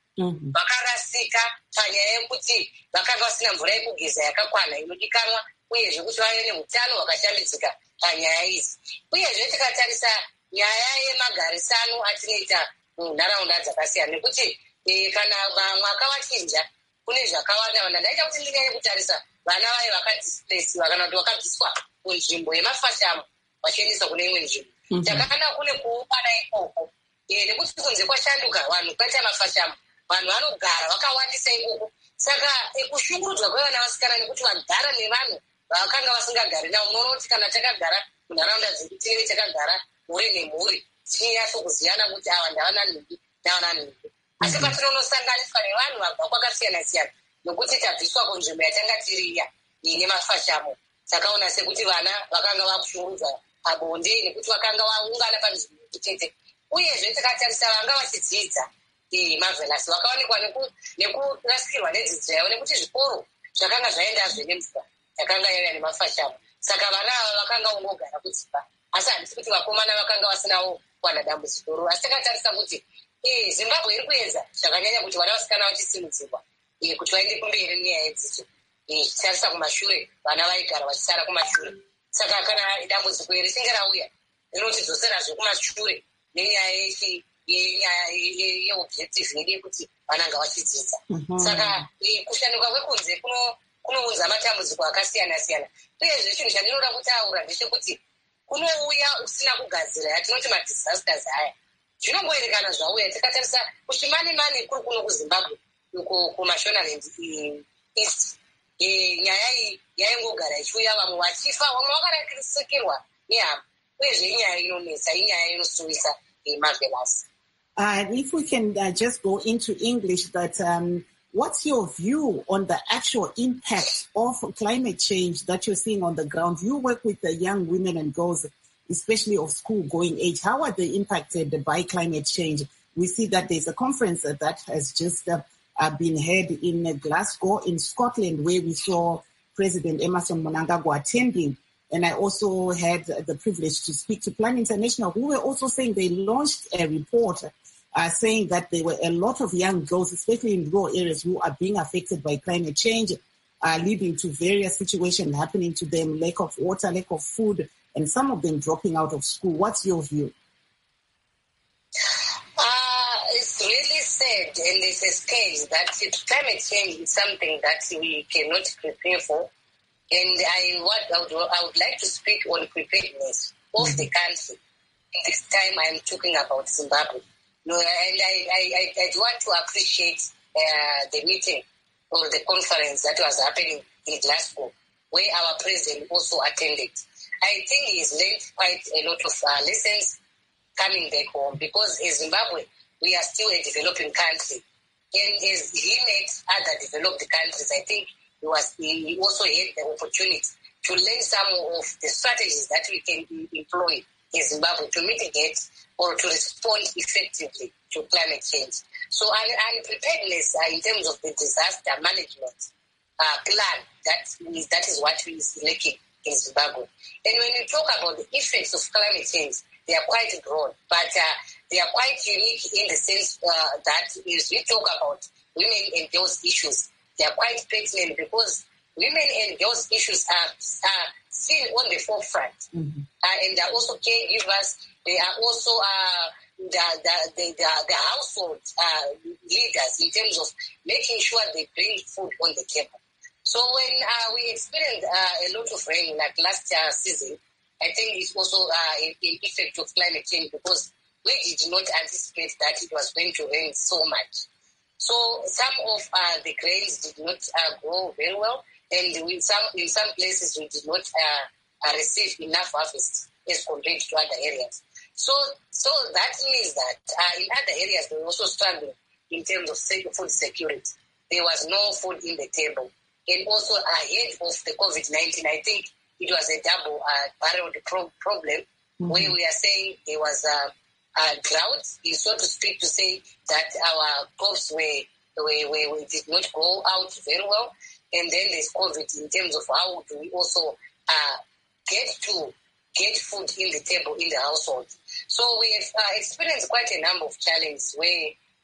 vakarasika panyaya yekuti vakanga vasina mvura yekugeza yakakwana inodikanwa uyezve kuti vave neutano hwakashambidzika panyaya idzi. Uyezve tikatarisa nyaya yemagarisano atinoita munharaunda dzakasiyana nekuti kana mwaka wachinja kune zvakawanda wanda. Ndaita kuti ndinyanye kutarisa vana vaye vakadisplesiwa kana kuti vakabviswa kunzvimbo yemafashamo vachiendeswa kune imwe nzvimbo. Takakana kune kuungana ikoko nekuti kunze kwashanduka vanhu kwaita mafashamo, vanhu vanogara vakawandisa ikoko. Saka kushungurudzwa kwevana vasikana nekuti vagara nevanhu vakanga vasingagari navo. Unoona kuti kana takagara munharaunda dzedu tinenge takagara mhuri nemhuri tichinyatso kuziyana kuti ava ndavana nhumbi ndavana nhumbi. Asi patinonosanganiswa nevanhu vabva kwakasiyana siyana nokuti tabviswa kunzvimbo yatanga tiriya ine mafashamo, takaona sekuti vana vakanga vakushungurudzwa pabonde nekuti vakanga vaungana panzvimbo chete. Uyezve tikatarisa vanga vachidzidza mavhelasi vakaonekwa nekurasikirwa nedzidzo yavo nekuti zvikoro zvakanga zvaendazve nemvura yakanga yauya nemafashamo. Saka vana ava vakanga ungogara kudzimba, asi handisi kuti vakomana vakanga vasinawo kuwana dambudziko ro. Asi takatarisa kuti Zimbabwe iri kuedza zvakanyanya kuti vana vasikana vachisimudzirwa kuti vaende kumberi nenyaya yedzidzo. Tichitarisa kumashure vana vaigara vachisara kumashure. Saka kana dambudziko iri richinge rauya rinotidzoserazve kumashure nenyaya yenyaya yeobjective yedu yekuti vananga vachidzidza. Saka kushanduka kwekunze kunounza matambudziko akasiyana siyana. Uyezve chinhu chandinoda kutaura ndechekuti kunouya usina kugadzira yatinoti madisasters aya. Zvinongoerekana zvauya. Tikatarisa kushimani mani kuri kuno kuZimbabwe kumashonaland east, nyaya iyi yaingogara ichiuya vamwe vachifa vamwe vakarasikirwa nehama. Uyezve inyaya inonetsa, inyaya inosuwisa marvelous. Uh, if we can uh, just go into English, that um, what's your view on the actual impact of climate change that you're seeing on the ground? You work with the young women and girls, especially of school-going age. How are they impacted by climate change? We see that there's a conference that has just uh, uh, been held in Glasgow in Scotland, where we saw President Emmerson Mnangagwa attending. And I also had the privilege to speak to Plan International, who were also saying they launched a report uh, saying that there were a lot of young girls, especially in rural areas, who are being affected by climate change, uh, leading to various situations happening to them, lack of water, lack of food, and some of them dropping out of school. What's your view? Uh, it's really sad, and it's a stage that climate change is something that we cannot prepare for. And I, what I would, I would like to speak on preparedness of mm-hmm. the country. This time I'm talking about Zimbabwe. No, and I, I, I want to appreciate uh, the meeting or the conference that was happening in Glasgow, where our president also attended. I think he's learned quite a lot of uh, lessons coming back home, because in Zimbabwe, we are still a developing country. And as he met other developed countries, I think He was. He also had the opportunity to learn some of the strategies that we can employ in Zimbabwe to mitigate or to respond effectively to climate change. So, and, and preparedness uh, in terms of the disaster management uh, plan, that is, that is what is lacking in Zimbabwe. And when you talk about the effects of climate change, they are quite broad, but uh, they are quite unique in the sense uh, that as we talk about women and those issues, they are quite pertinent because women and girls issues are, are seen on the forefront. Mm-hmm. Uh, and they are also caregivers. They are also uh, the, the, the, the, the household uh, leaders in terms of making sure they bring food on the table. So when uh, we experienced uh, a lot of rain like last uh, season, I think it's also uh, an effect of climate change because we did not anticipate that it was going to rain so much. So some of uh, the grains did not uh, grow very well, and in some in some places we did not uh, uh, receive enough harvest as compared to other areas. So so that means that uh, in other areas they were also struggling in terms of food security. There was no food in the table, and also ahead of the COVID nineteen, I think it was a double-barreled uh, pro- problem mm-hmm. where we are saying there was a uh, Uh, drought, is so to speak, to say that our crops were, were, were, were did not grow out very well, and then there's COVID in terms of how do we also uh, get to get food in the table in the household. So we have uh, experienced quite a number of challenges where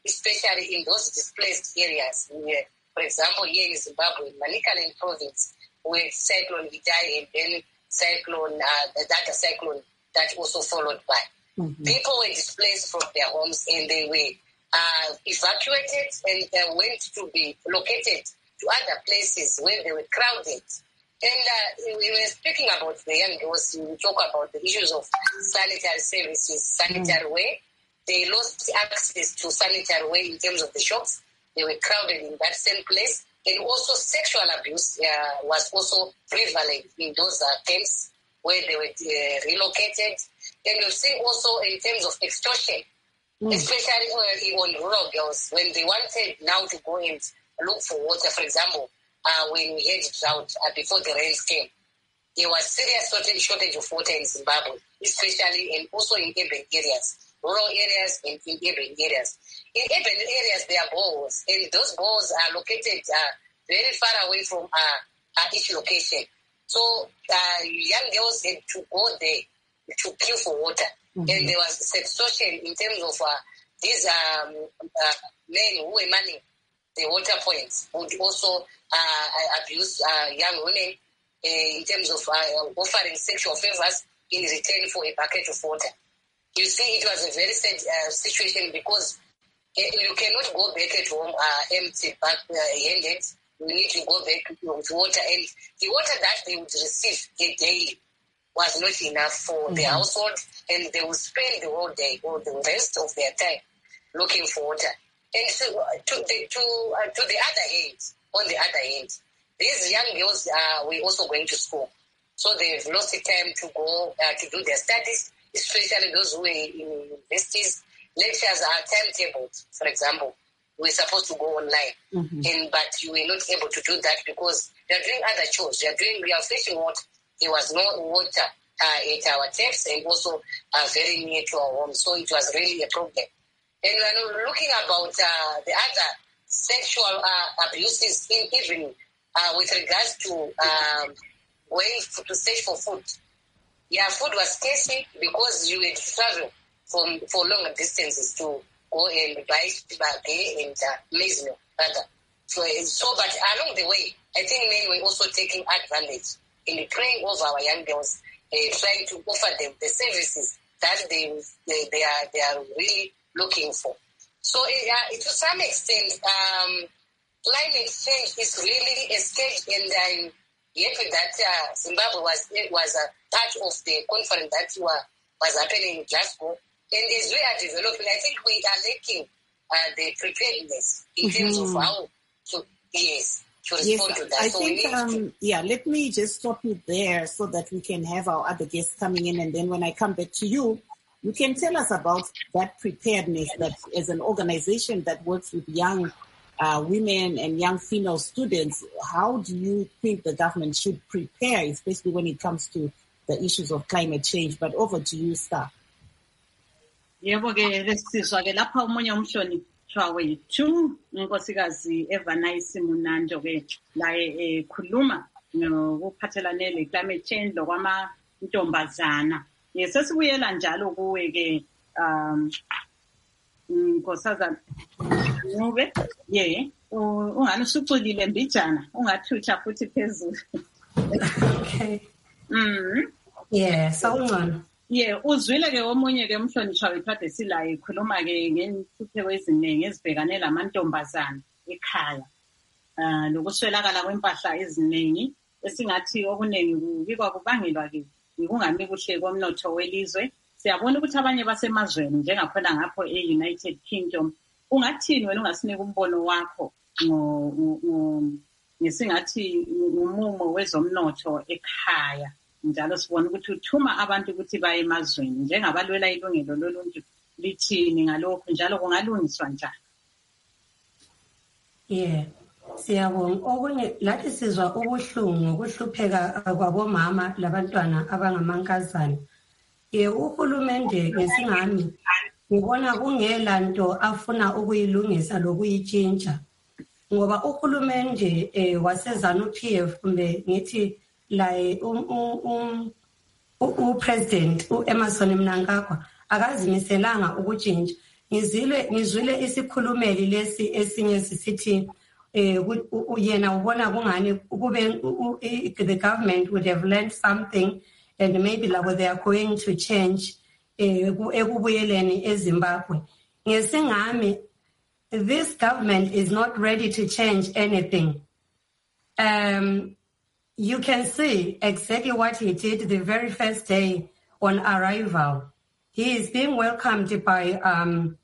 especially in those displaced areas. Where, for example, here in Zimbabwe, Manicaland province, where Cyclone Idai and then Cyclone, uh, the data cyclone that also followed by. Mm-hmm. People were displaced from their homes and they were uh, evacuated and uh, went to be located to other places where they were crowded. And uh, we were speaking about the young girls, we talk about the issues of sanitary services, sanitary mm-hmm. way. They lost access to sanitary way in terms of the shops. They were crowded in that same place. And also sexual abuse uh, was also prevalent in those uh, camps where they were uh, relocated. And we've seen also in terms of extortion, mm. especially uh, on rural girls, when they wanted now to go and look for water, for example, uh, when we had drought uh, before the rains came, there was serious shortage of water in Zimbabwe, especially and also in urban areas, rural areas and in urban areas. In urban areas, there are boreholes, and those boreholes are located uh, very far away from uh, uh, each location. So uh, young girls had to go there to queue for water. Mm-hmm. And there was extortion in terms of uh, these um, uh, men who were manning the water points would also uh, abuse uh, young women uh, in terms of uh, offering sexual favors in return for a bucket of water. You see, it was a very sad uh, situation because uh, you cannot go back at home uh, empty, back-handed. Uh, you need to go back with water. And the water that they would receive daily was not enough for mm-hmm. their household, and they would spend the whole day or the rest of their time looking for water. And so, to the to uh, to the other hand, on the other hand, these young girls uh, were also going to school, so they've lost the time to go uh, to do their studies, especially those who were in universities. Lectures are timetabled, for example. We're supposed to go online, mm-hmm. and but you were not able to do that because they're doing other chores. They're doing, we are fetching water. There was no water uh, at our taps and also uh, very near to our home. So it was really a problem. And when looking about uh, the other sexual uh, abuses, in even uh, with regards to um, going to search for food. Yeah, food was scarce because you had to travel from, for longer distances to go and buy spaghetti and uh, maize meal, rather. So, so, but along the way, I think men were also taking advantage in preying over our young girls, uh, trying to offer them the services that they they, they are they are really looking for. So, uh, to some extent, um, climate change is really a stage, and I'm happy that uh, Zimbabwe was was a part of the conference that were, was happening in Glasgow. And as we are developing, I think we are lacking uh, the preparedness in mm-hmm. terms of how to yes. Yes, to that. I so think, um, to... yeah, let me just stop you there so that we can have our other guests coming in. And then when I come back to you, you can tell us about that preparedness that as an organization that works with young uh, women and young female students, how do you think the government should prepare, especially when it comes to the issues of climate change? But over to you, Star. Yebo ke lesizwa ke lapha umunye umhloni kuthiwa wethu unkosikazi Evanice Munando ke la ekhuluma ngokuphathelane le climate change lokwama ntombazana. Yesesibuyela njalo kuwe ke um nkosazana Ncube ye ungani usuculile mbijana ungathutha futhi phezulu. Okay. Mhm. Yeah, sawungcono. Yeah, uzwile ke omunye ke umhlonishwa wethu ade sila ekhuluma ke ngentuthe eziningi ezibhekane lamantombazana ekhaya. Ah lokuswelakala kwempahla eziningi esingathi okuningi kubikwa kubangelwa ke ukungami kuhle komnotho welizwe. Siyabona ukuthi abanye basemazweni njengakhona ngapho e-United Kingdom ungathini wena ungasinika umbono wakho ngo ngesingathi umumo wezomnotho ekhaya. Njalo sibona ukuthi uthuma abantu ukuthi baye emazweni njengabalwela ilungelo loluntu lithini ngalokho njalo kungalungiswa njani. Yeah, siyabonga. Okunye lathi sizwa ubuhlungu ukuhlupheka kwabomama labantwana abangamankazana. Ye uhulumende ngesingami ngibona kungela nto afuna ukuyilungisa lokuyitshintsha. Ngoba uhulumende eh, wasezanu-P F kumbe ngithi like um um upresident uEmmerson Mnangagwa akazimiselanga ukutshintsha ngizile ngizwile isikhulumeli lesi esinye sisithi eh yena ubona kungani kube the government would have learned something and maybe like they are going to change ekubuyeleni eZimbabwe. Ngesingami, this government is not ready to change anything. Um, you can see exactly what he did the very first day on arrival. He is being welcomed by, um,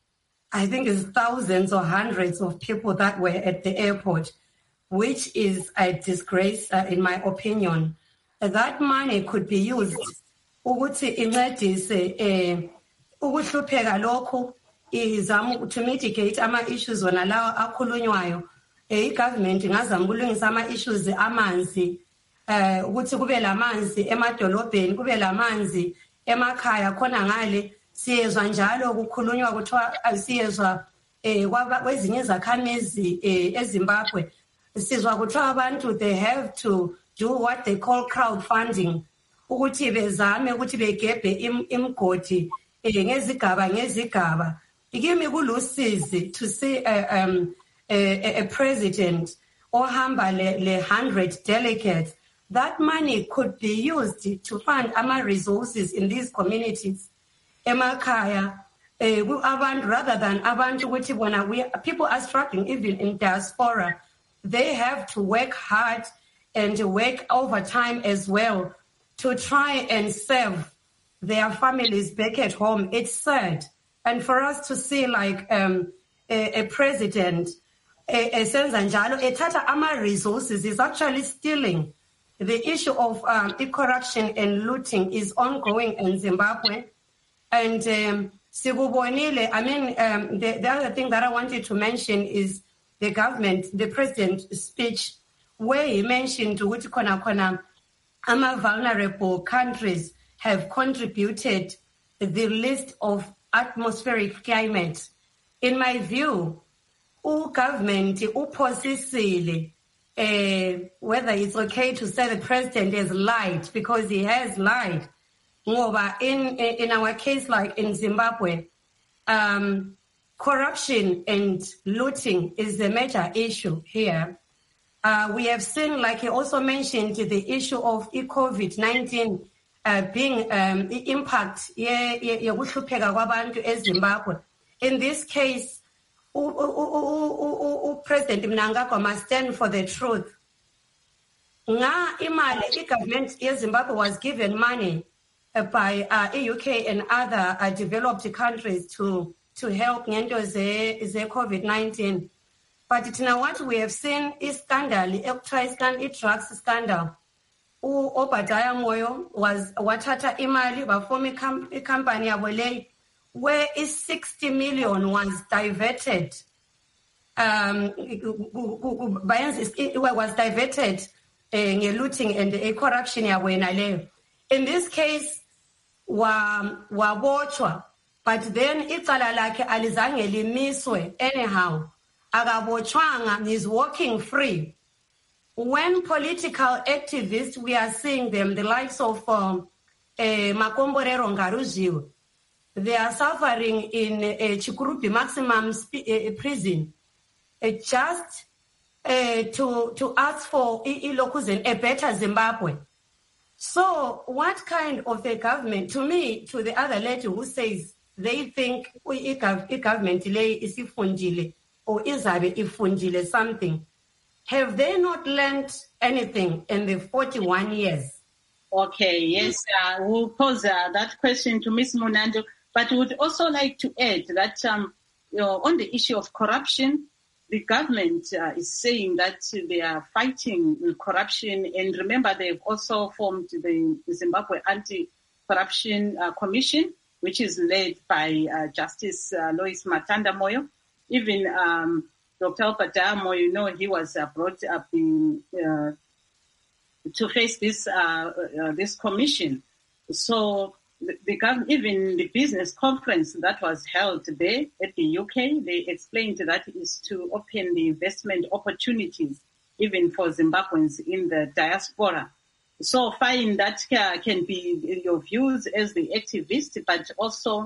I think it's thousands or hundreds of people that were at the airport, which is a disgrace, uh, in my opinion. That money could be used ukuthi incedise eh ukuhlupheka lokho izama to mitigate ama issues wona lawa akhulunywayo. Eh igovernment ingazama ukulungisa ama issues amanzi, eh ukuthi kube lamanzi emadolobheni, kube lamanzi emakhaya khona ngale siyezwa njalo ukukhulunywa kuthiwa asiyezwa eh kwezinye izakhamizi eZimbabwe sizwa kuthiwa abantu they have to do what they call crowdfunding ukuthi bezame ukuthi begebhe imgodi ngezigaba ngezigaba. Ikimi kulusizi to see a, um, a, a president ohamba le, le one hundred delegates. That money could be used to fund ama resources in these communities emakhaya abantu rather than abantu ukuthi bona we people are struggling even in diaspora. They have to work hard and work overtime as well to try and serve their families back at home. It's sad. And for us to see like um, a, a president, a, a Senzanjalo, a Tata Ama resources is actually stealing. The issue of um, corruption and looting is ongoing in Zimbabwe. And um, Sigubonile, I mean, um, the, the other thing that I wanted to mention is the government, the president's speech, where he mentioned to which kona kona ama vulnerable countries have contributed the list of atmospheric climate. In my view, all government, uposisile, uh, whether it's okay to say the president has lied, because he has lied. In, in our case, like in Zimbabwe, um, corruption and looting is the major issue here. Uh, we have seen, like he also mentioned, the issue of COVID nineteen uh, being um, the impact Zimbabwe. In this case, President Mnangagwa must stand for the truth. Nga imali, the government of Zimbabwe was given money uh, by uh, E U K and other uh, developed countries to to help ngento ze COVID nineteen. But now what we have seen is scandal, a drugs scandal. Obadiah Moyo was watata imali bafomi a company abole where is sixty million was diverted. Um, was diverted in looting and a corruption. In this case, wa wabochwa, but then it's like alizange limiswe anyhow. Agabochwanga is walking free. When political activists, we are seeing them, the likes of um, uh, Makomborero Ngaruziwe, they are suffering in uh, Chikurupi maximum sp- uh, prison uh, just uh, to, to ask for Ilokuzen, a better Zimbabwe. So what kind of a government, to me, to the other lady who says they think we government is ifundile or izabe ifundile something, have they not learned anything in the forty-one years? Okay, yes, uh, we'll pose uh, that question to Miz Munando, but we would also like to add that um, you know, on the issue of corruption, the government uh, is saying that they are fighting corruption, and remember they've also formed the Zimbabwe Anti-Corruption uh, Commission, which is led by uh, Justice uh, Lois Matanda Moyo. Even um, Doctor Obadiah Moyo, you know, he was uh, brought up in, uh, to face this uh, uh, this commission. So the, the government, even the business conference that was held there at the U K, they explained that it is to open the investment opportunities even for Zimbabweans in the diaspora. So fine, that uh, can be your views as the activist, but also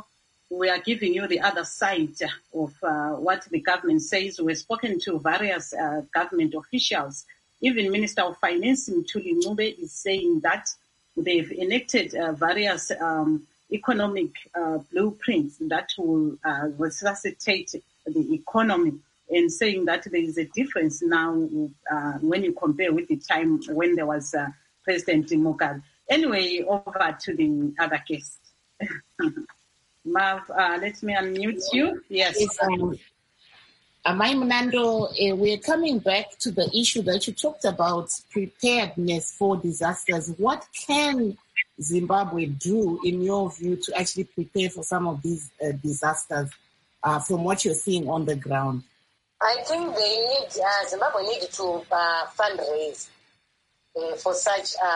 we are giving you the other side of uh, what the government says. We've spoken to various uh, government officials. Even Minister of Finance, Mthuli Ncube, is saying that they've enacted uh, various um, economic uh, blueprints that will uh, resuscitate the economy, and saying that there is a difference now uh, when you compare with the time when there was uh, President Mugabe. Anyway, over to the other guest. Marv, uh, let me unmute you. Yes. Yes, um, Amai Mnando, uh, we're coming back to the issue that you talked about, preparedness for disasters. What can Zimbabwe do, in your view, to actually prepare for some of these uh, disasters uh, from what you're seeing on the ground? I think they need, uh, Zimbabwe need to uh, fundraise uh, for such uh,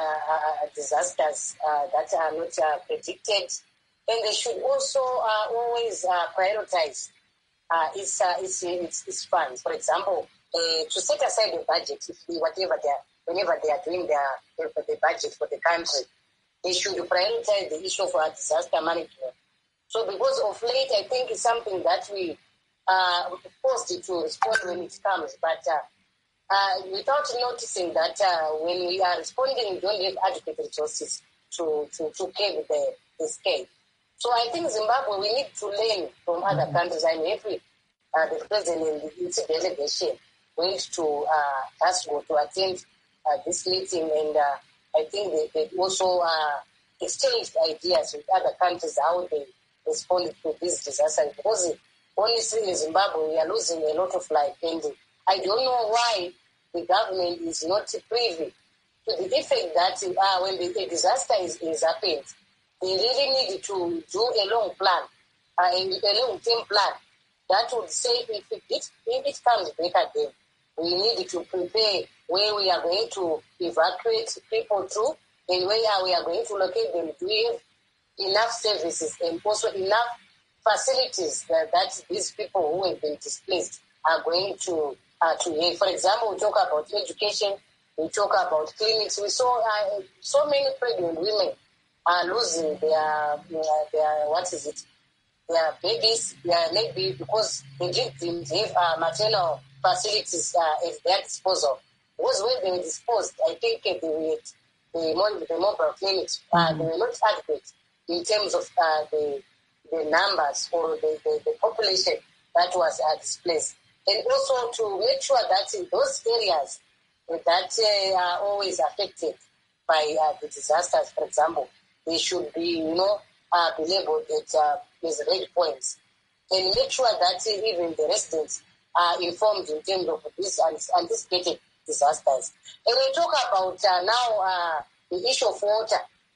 uh, disasters uh, that are not uh, predicted. And they should also uh, always uh, prioritize uh, its, uh, its, its, its funds. For example, uh, to set aside a budget, if they, whatever they are, whenever they are doing their, their, the budget for the country, they should prioritize the issue of uh, disaster management. So because of late, I think it's something that we are forced to respond when it comes, but uh, uh, without noticing that uh, when we are responding, we don't have adequate resources to, to, to curb the, the scale. So I think Zimbabwe, we need to learn from other mm-hmm. countries. I'm happy uh, the president and its delegation went to uh, Glasgow to attend uh, this meeting, and uh, I think they, they also uh, exchanged ideas with other countries how they responded to this disaster. Because honestly, in Zimbabwe, we are losing a lot of life, and I don't know why the government is not privy to the effect that uh, when the, the disaster is, is happened, they really need to do a long plan, uh, a, a long-term plan that would say if it, if it comes back again, we need to prepare where we are going to evacuate people to and where we are going to locate them. Do we have enough services and also enough facilities that, that these people who have been displaced are going to uh, to have? For example, we talk about education, we talk about clinics. We saw uh, so many pregnant women are losing their, their, what is it, their babies, their maybe because they didn't have uh, maternal facilities uh, at their disposal. Because when they were disposed, I think uh, they were, the, the mobile clinics, uh, they were not adequate in terms of uh, the, the numbers or the, the, the population that was uh, displaced. And also to make sure that in those areas that uh, are always affected by uh, the disasters, for example, they should be, you know, uh, be labeled at uh, as red points, and make sure that uh, even the residents are informed in terms of these anticipated disasters. And we talk about uh, now uh, the issue of water.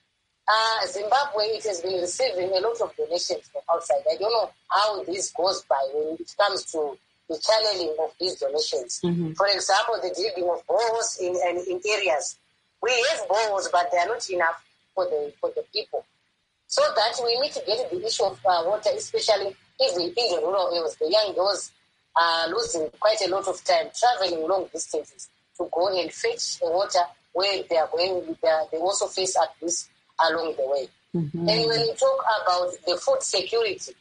Uh, Zimbabwe, it has been receiving a lot of donations from outside. I don't know how this goes by when it comes to the channeling of these donations. Mm-hmm. For example, the digging of boreholes in, in, in areas. We have boreholes, but they are not enough for the for the people. So that we mitigate the issue of uh, water, especially even in the rural areas. The young girls are losing quite a lot of time traveling long distances to go and fetch the water where they are going. They, are, they also face at risk along the way. Mm-hmm. And when we talk about the food security,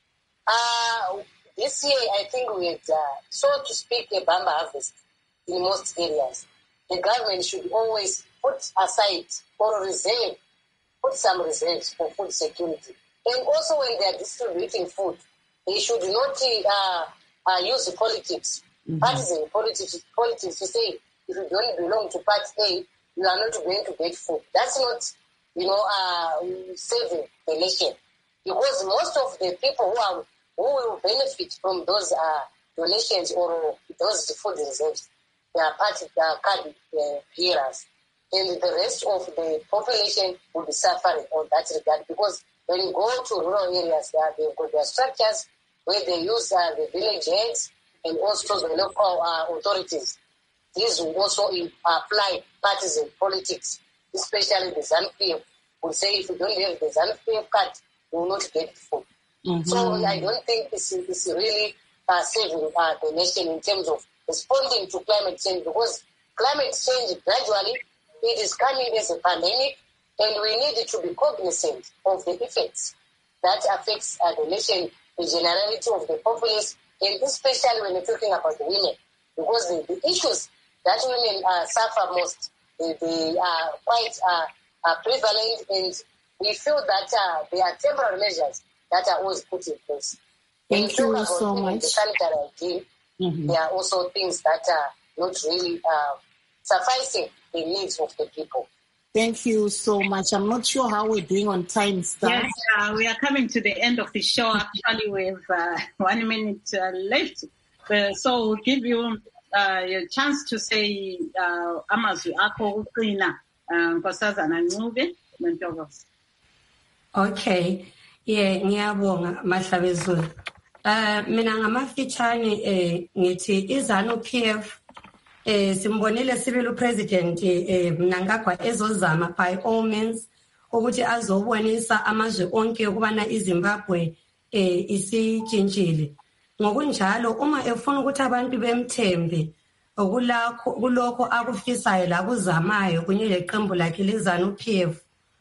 uh, this year I think we had, uh, so to speak, a bamba harvest in most areas. The government should always put aside or reserve, put some reserves for food security. And also when they are distributing food, they should not uh, uh, use politics, mm-hmm. partisan politics, politics to say, if you don't belong to Part A, you are not going to get food. That's not, you know, uh, saving the nation. Because most of the people who are who will benefit from those uh, donations or those food reserves, they are part of the card uh, bearers. And the rest of the population will be suffering on that regard. Because when you go to rural areas, uh, they've got their structures where they use uh, the village heads and also the local uh, authorities. These will also apply partisan politics, especially the ZANU-P F. Will say if you don't have the ZANU-P F card, you will not get food. Mm-hmm. So I don't think it's, it's really uh, saving uh, the nation in terms of responding to climate change, because climate change gradually, it is coming as a pandemic, and we need to be cognizant of the effects that affects uh, the nation, the generality of the populace, and especially when you're talking about the women, because the, the issues that women uh, suffer most, they, they are quite uh, uh, prevalent, and we feel that uh, there are temporary measures that are always put in place. Thank you so much. The sanitary hygiene, mm-hmm. there are also things that are not really uh, sufficing the needs of the people. Thank you so much. I'm not sure how we're doing on time, Star. Yes, uh, we are coming to the end of the show. Actually, we have uh, one minute uh, left. Uh, so we'll give you uh, a chance to say uh, amazwi akho uqina nkosazana Ncube Mentokosi. Okay. Yeah, ngiyabonga Mahlabezulu. Uh, mina ngamafitshane eh ngithi iZANU-P F eh simbonile sibili president eh Mnangagwa ezozama by all means ukuthi azobonisa amazwe onke ukubana iZimbabwe eh isitshintshile. Ngokunjalo uma efuna ukuthi abantu bemthembe okulakho kulokho akufisayo la kuzamayo kunye leqembu lakhe leZANU-P F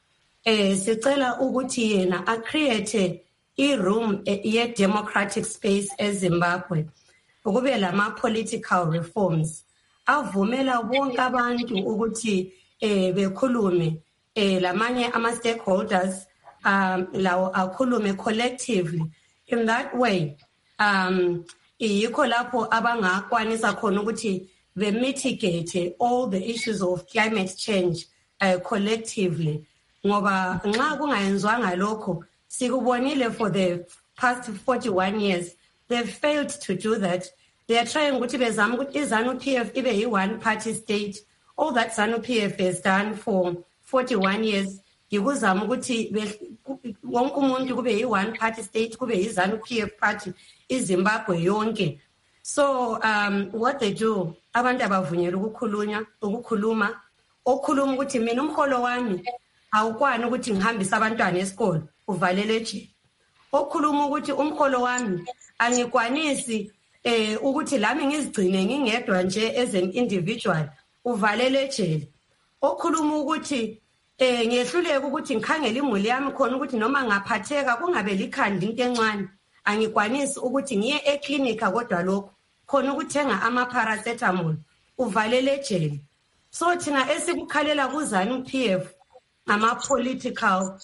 eh sicela ukuthi yena a create i-room ye democratic space eZimbabwe ukube lama political reforms avumela bonke abantu ukuthi eh bekhulume eh lamanye ama stakeholders um lawo akhulume collectively. In that way um yikho lapho abangakwanisa khona ukuthi be mitigate all the issues of climate change uh, collectively. Ngoba nxa kungayenzwanga lokho sikubonile for the past forty-one years they've failed to do that. They are trying ukuthi bezama ukuthi iZANU-P F ibe yi one party state. All that ZANU-P F has done for forty-one years yikuzama ukuthi wonke umuntu kube yi one party state, kube yi ZANU-P F party iZimbabwe yonke. So um what they do, abantu abavunyelwa ukukhulunya ukukhuluma okhuluma ukuthi mina umholo wami awukwani ukuthi ngihambise abantwana esikole uvalele eje. Okhuluma ukuthi umholo wami angikwanisi eh ukuthi lami ngizigcine ngingedwa nje as an individual uvalele eje. Okhuluma ukuthi eh ngiyehluleke ukuthi ngikhangele imuli yami khona ukuthi noma ngaphatheka kungabe likhandi into encane angikwanisi ukuthi ngiye eclinica kodwa lokho khona ukuthenga ama paracetamol uvalele eje. So thina esikukhalela kuZANU-P F ama political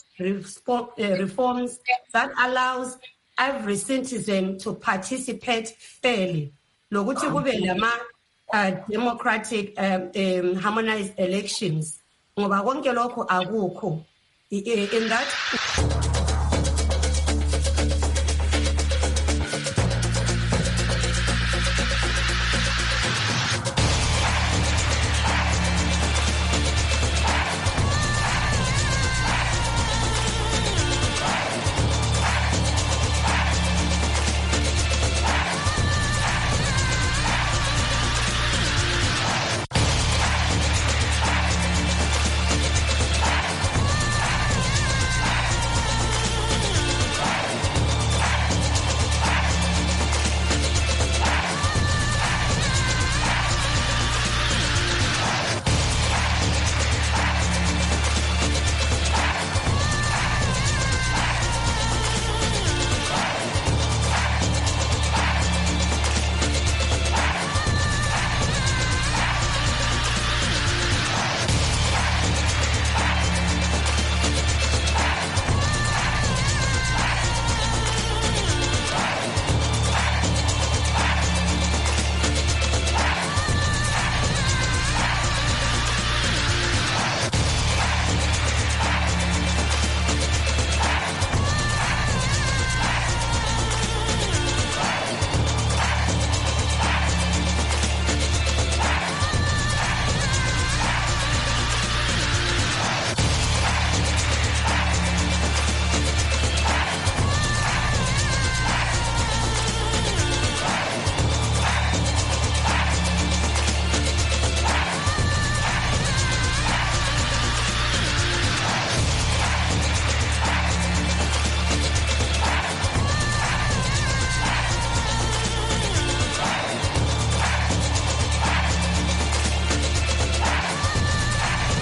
reforms that allows every citizen to participate fairly. Lokuthi kube lama uh, democratic um, um, harmonized elections. Ngoba konke lokho akukho. In that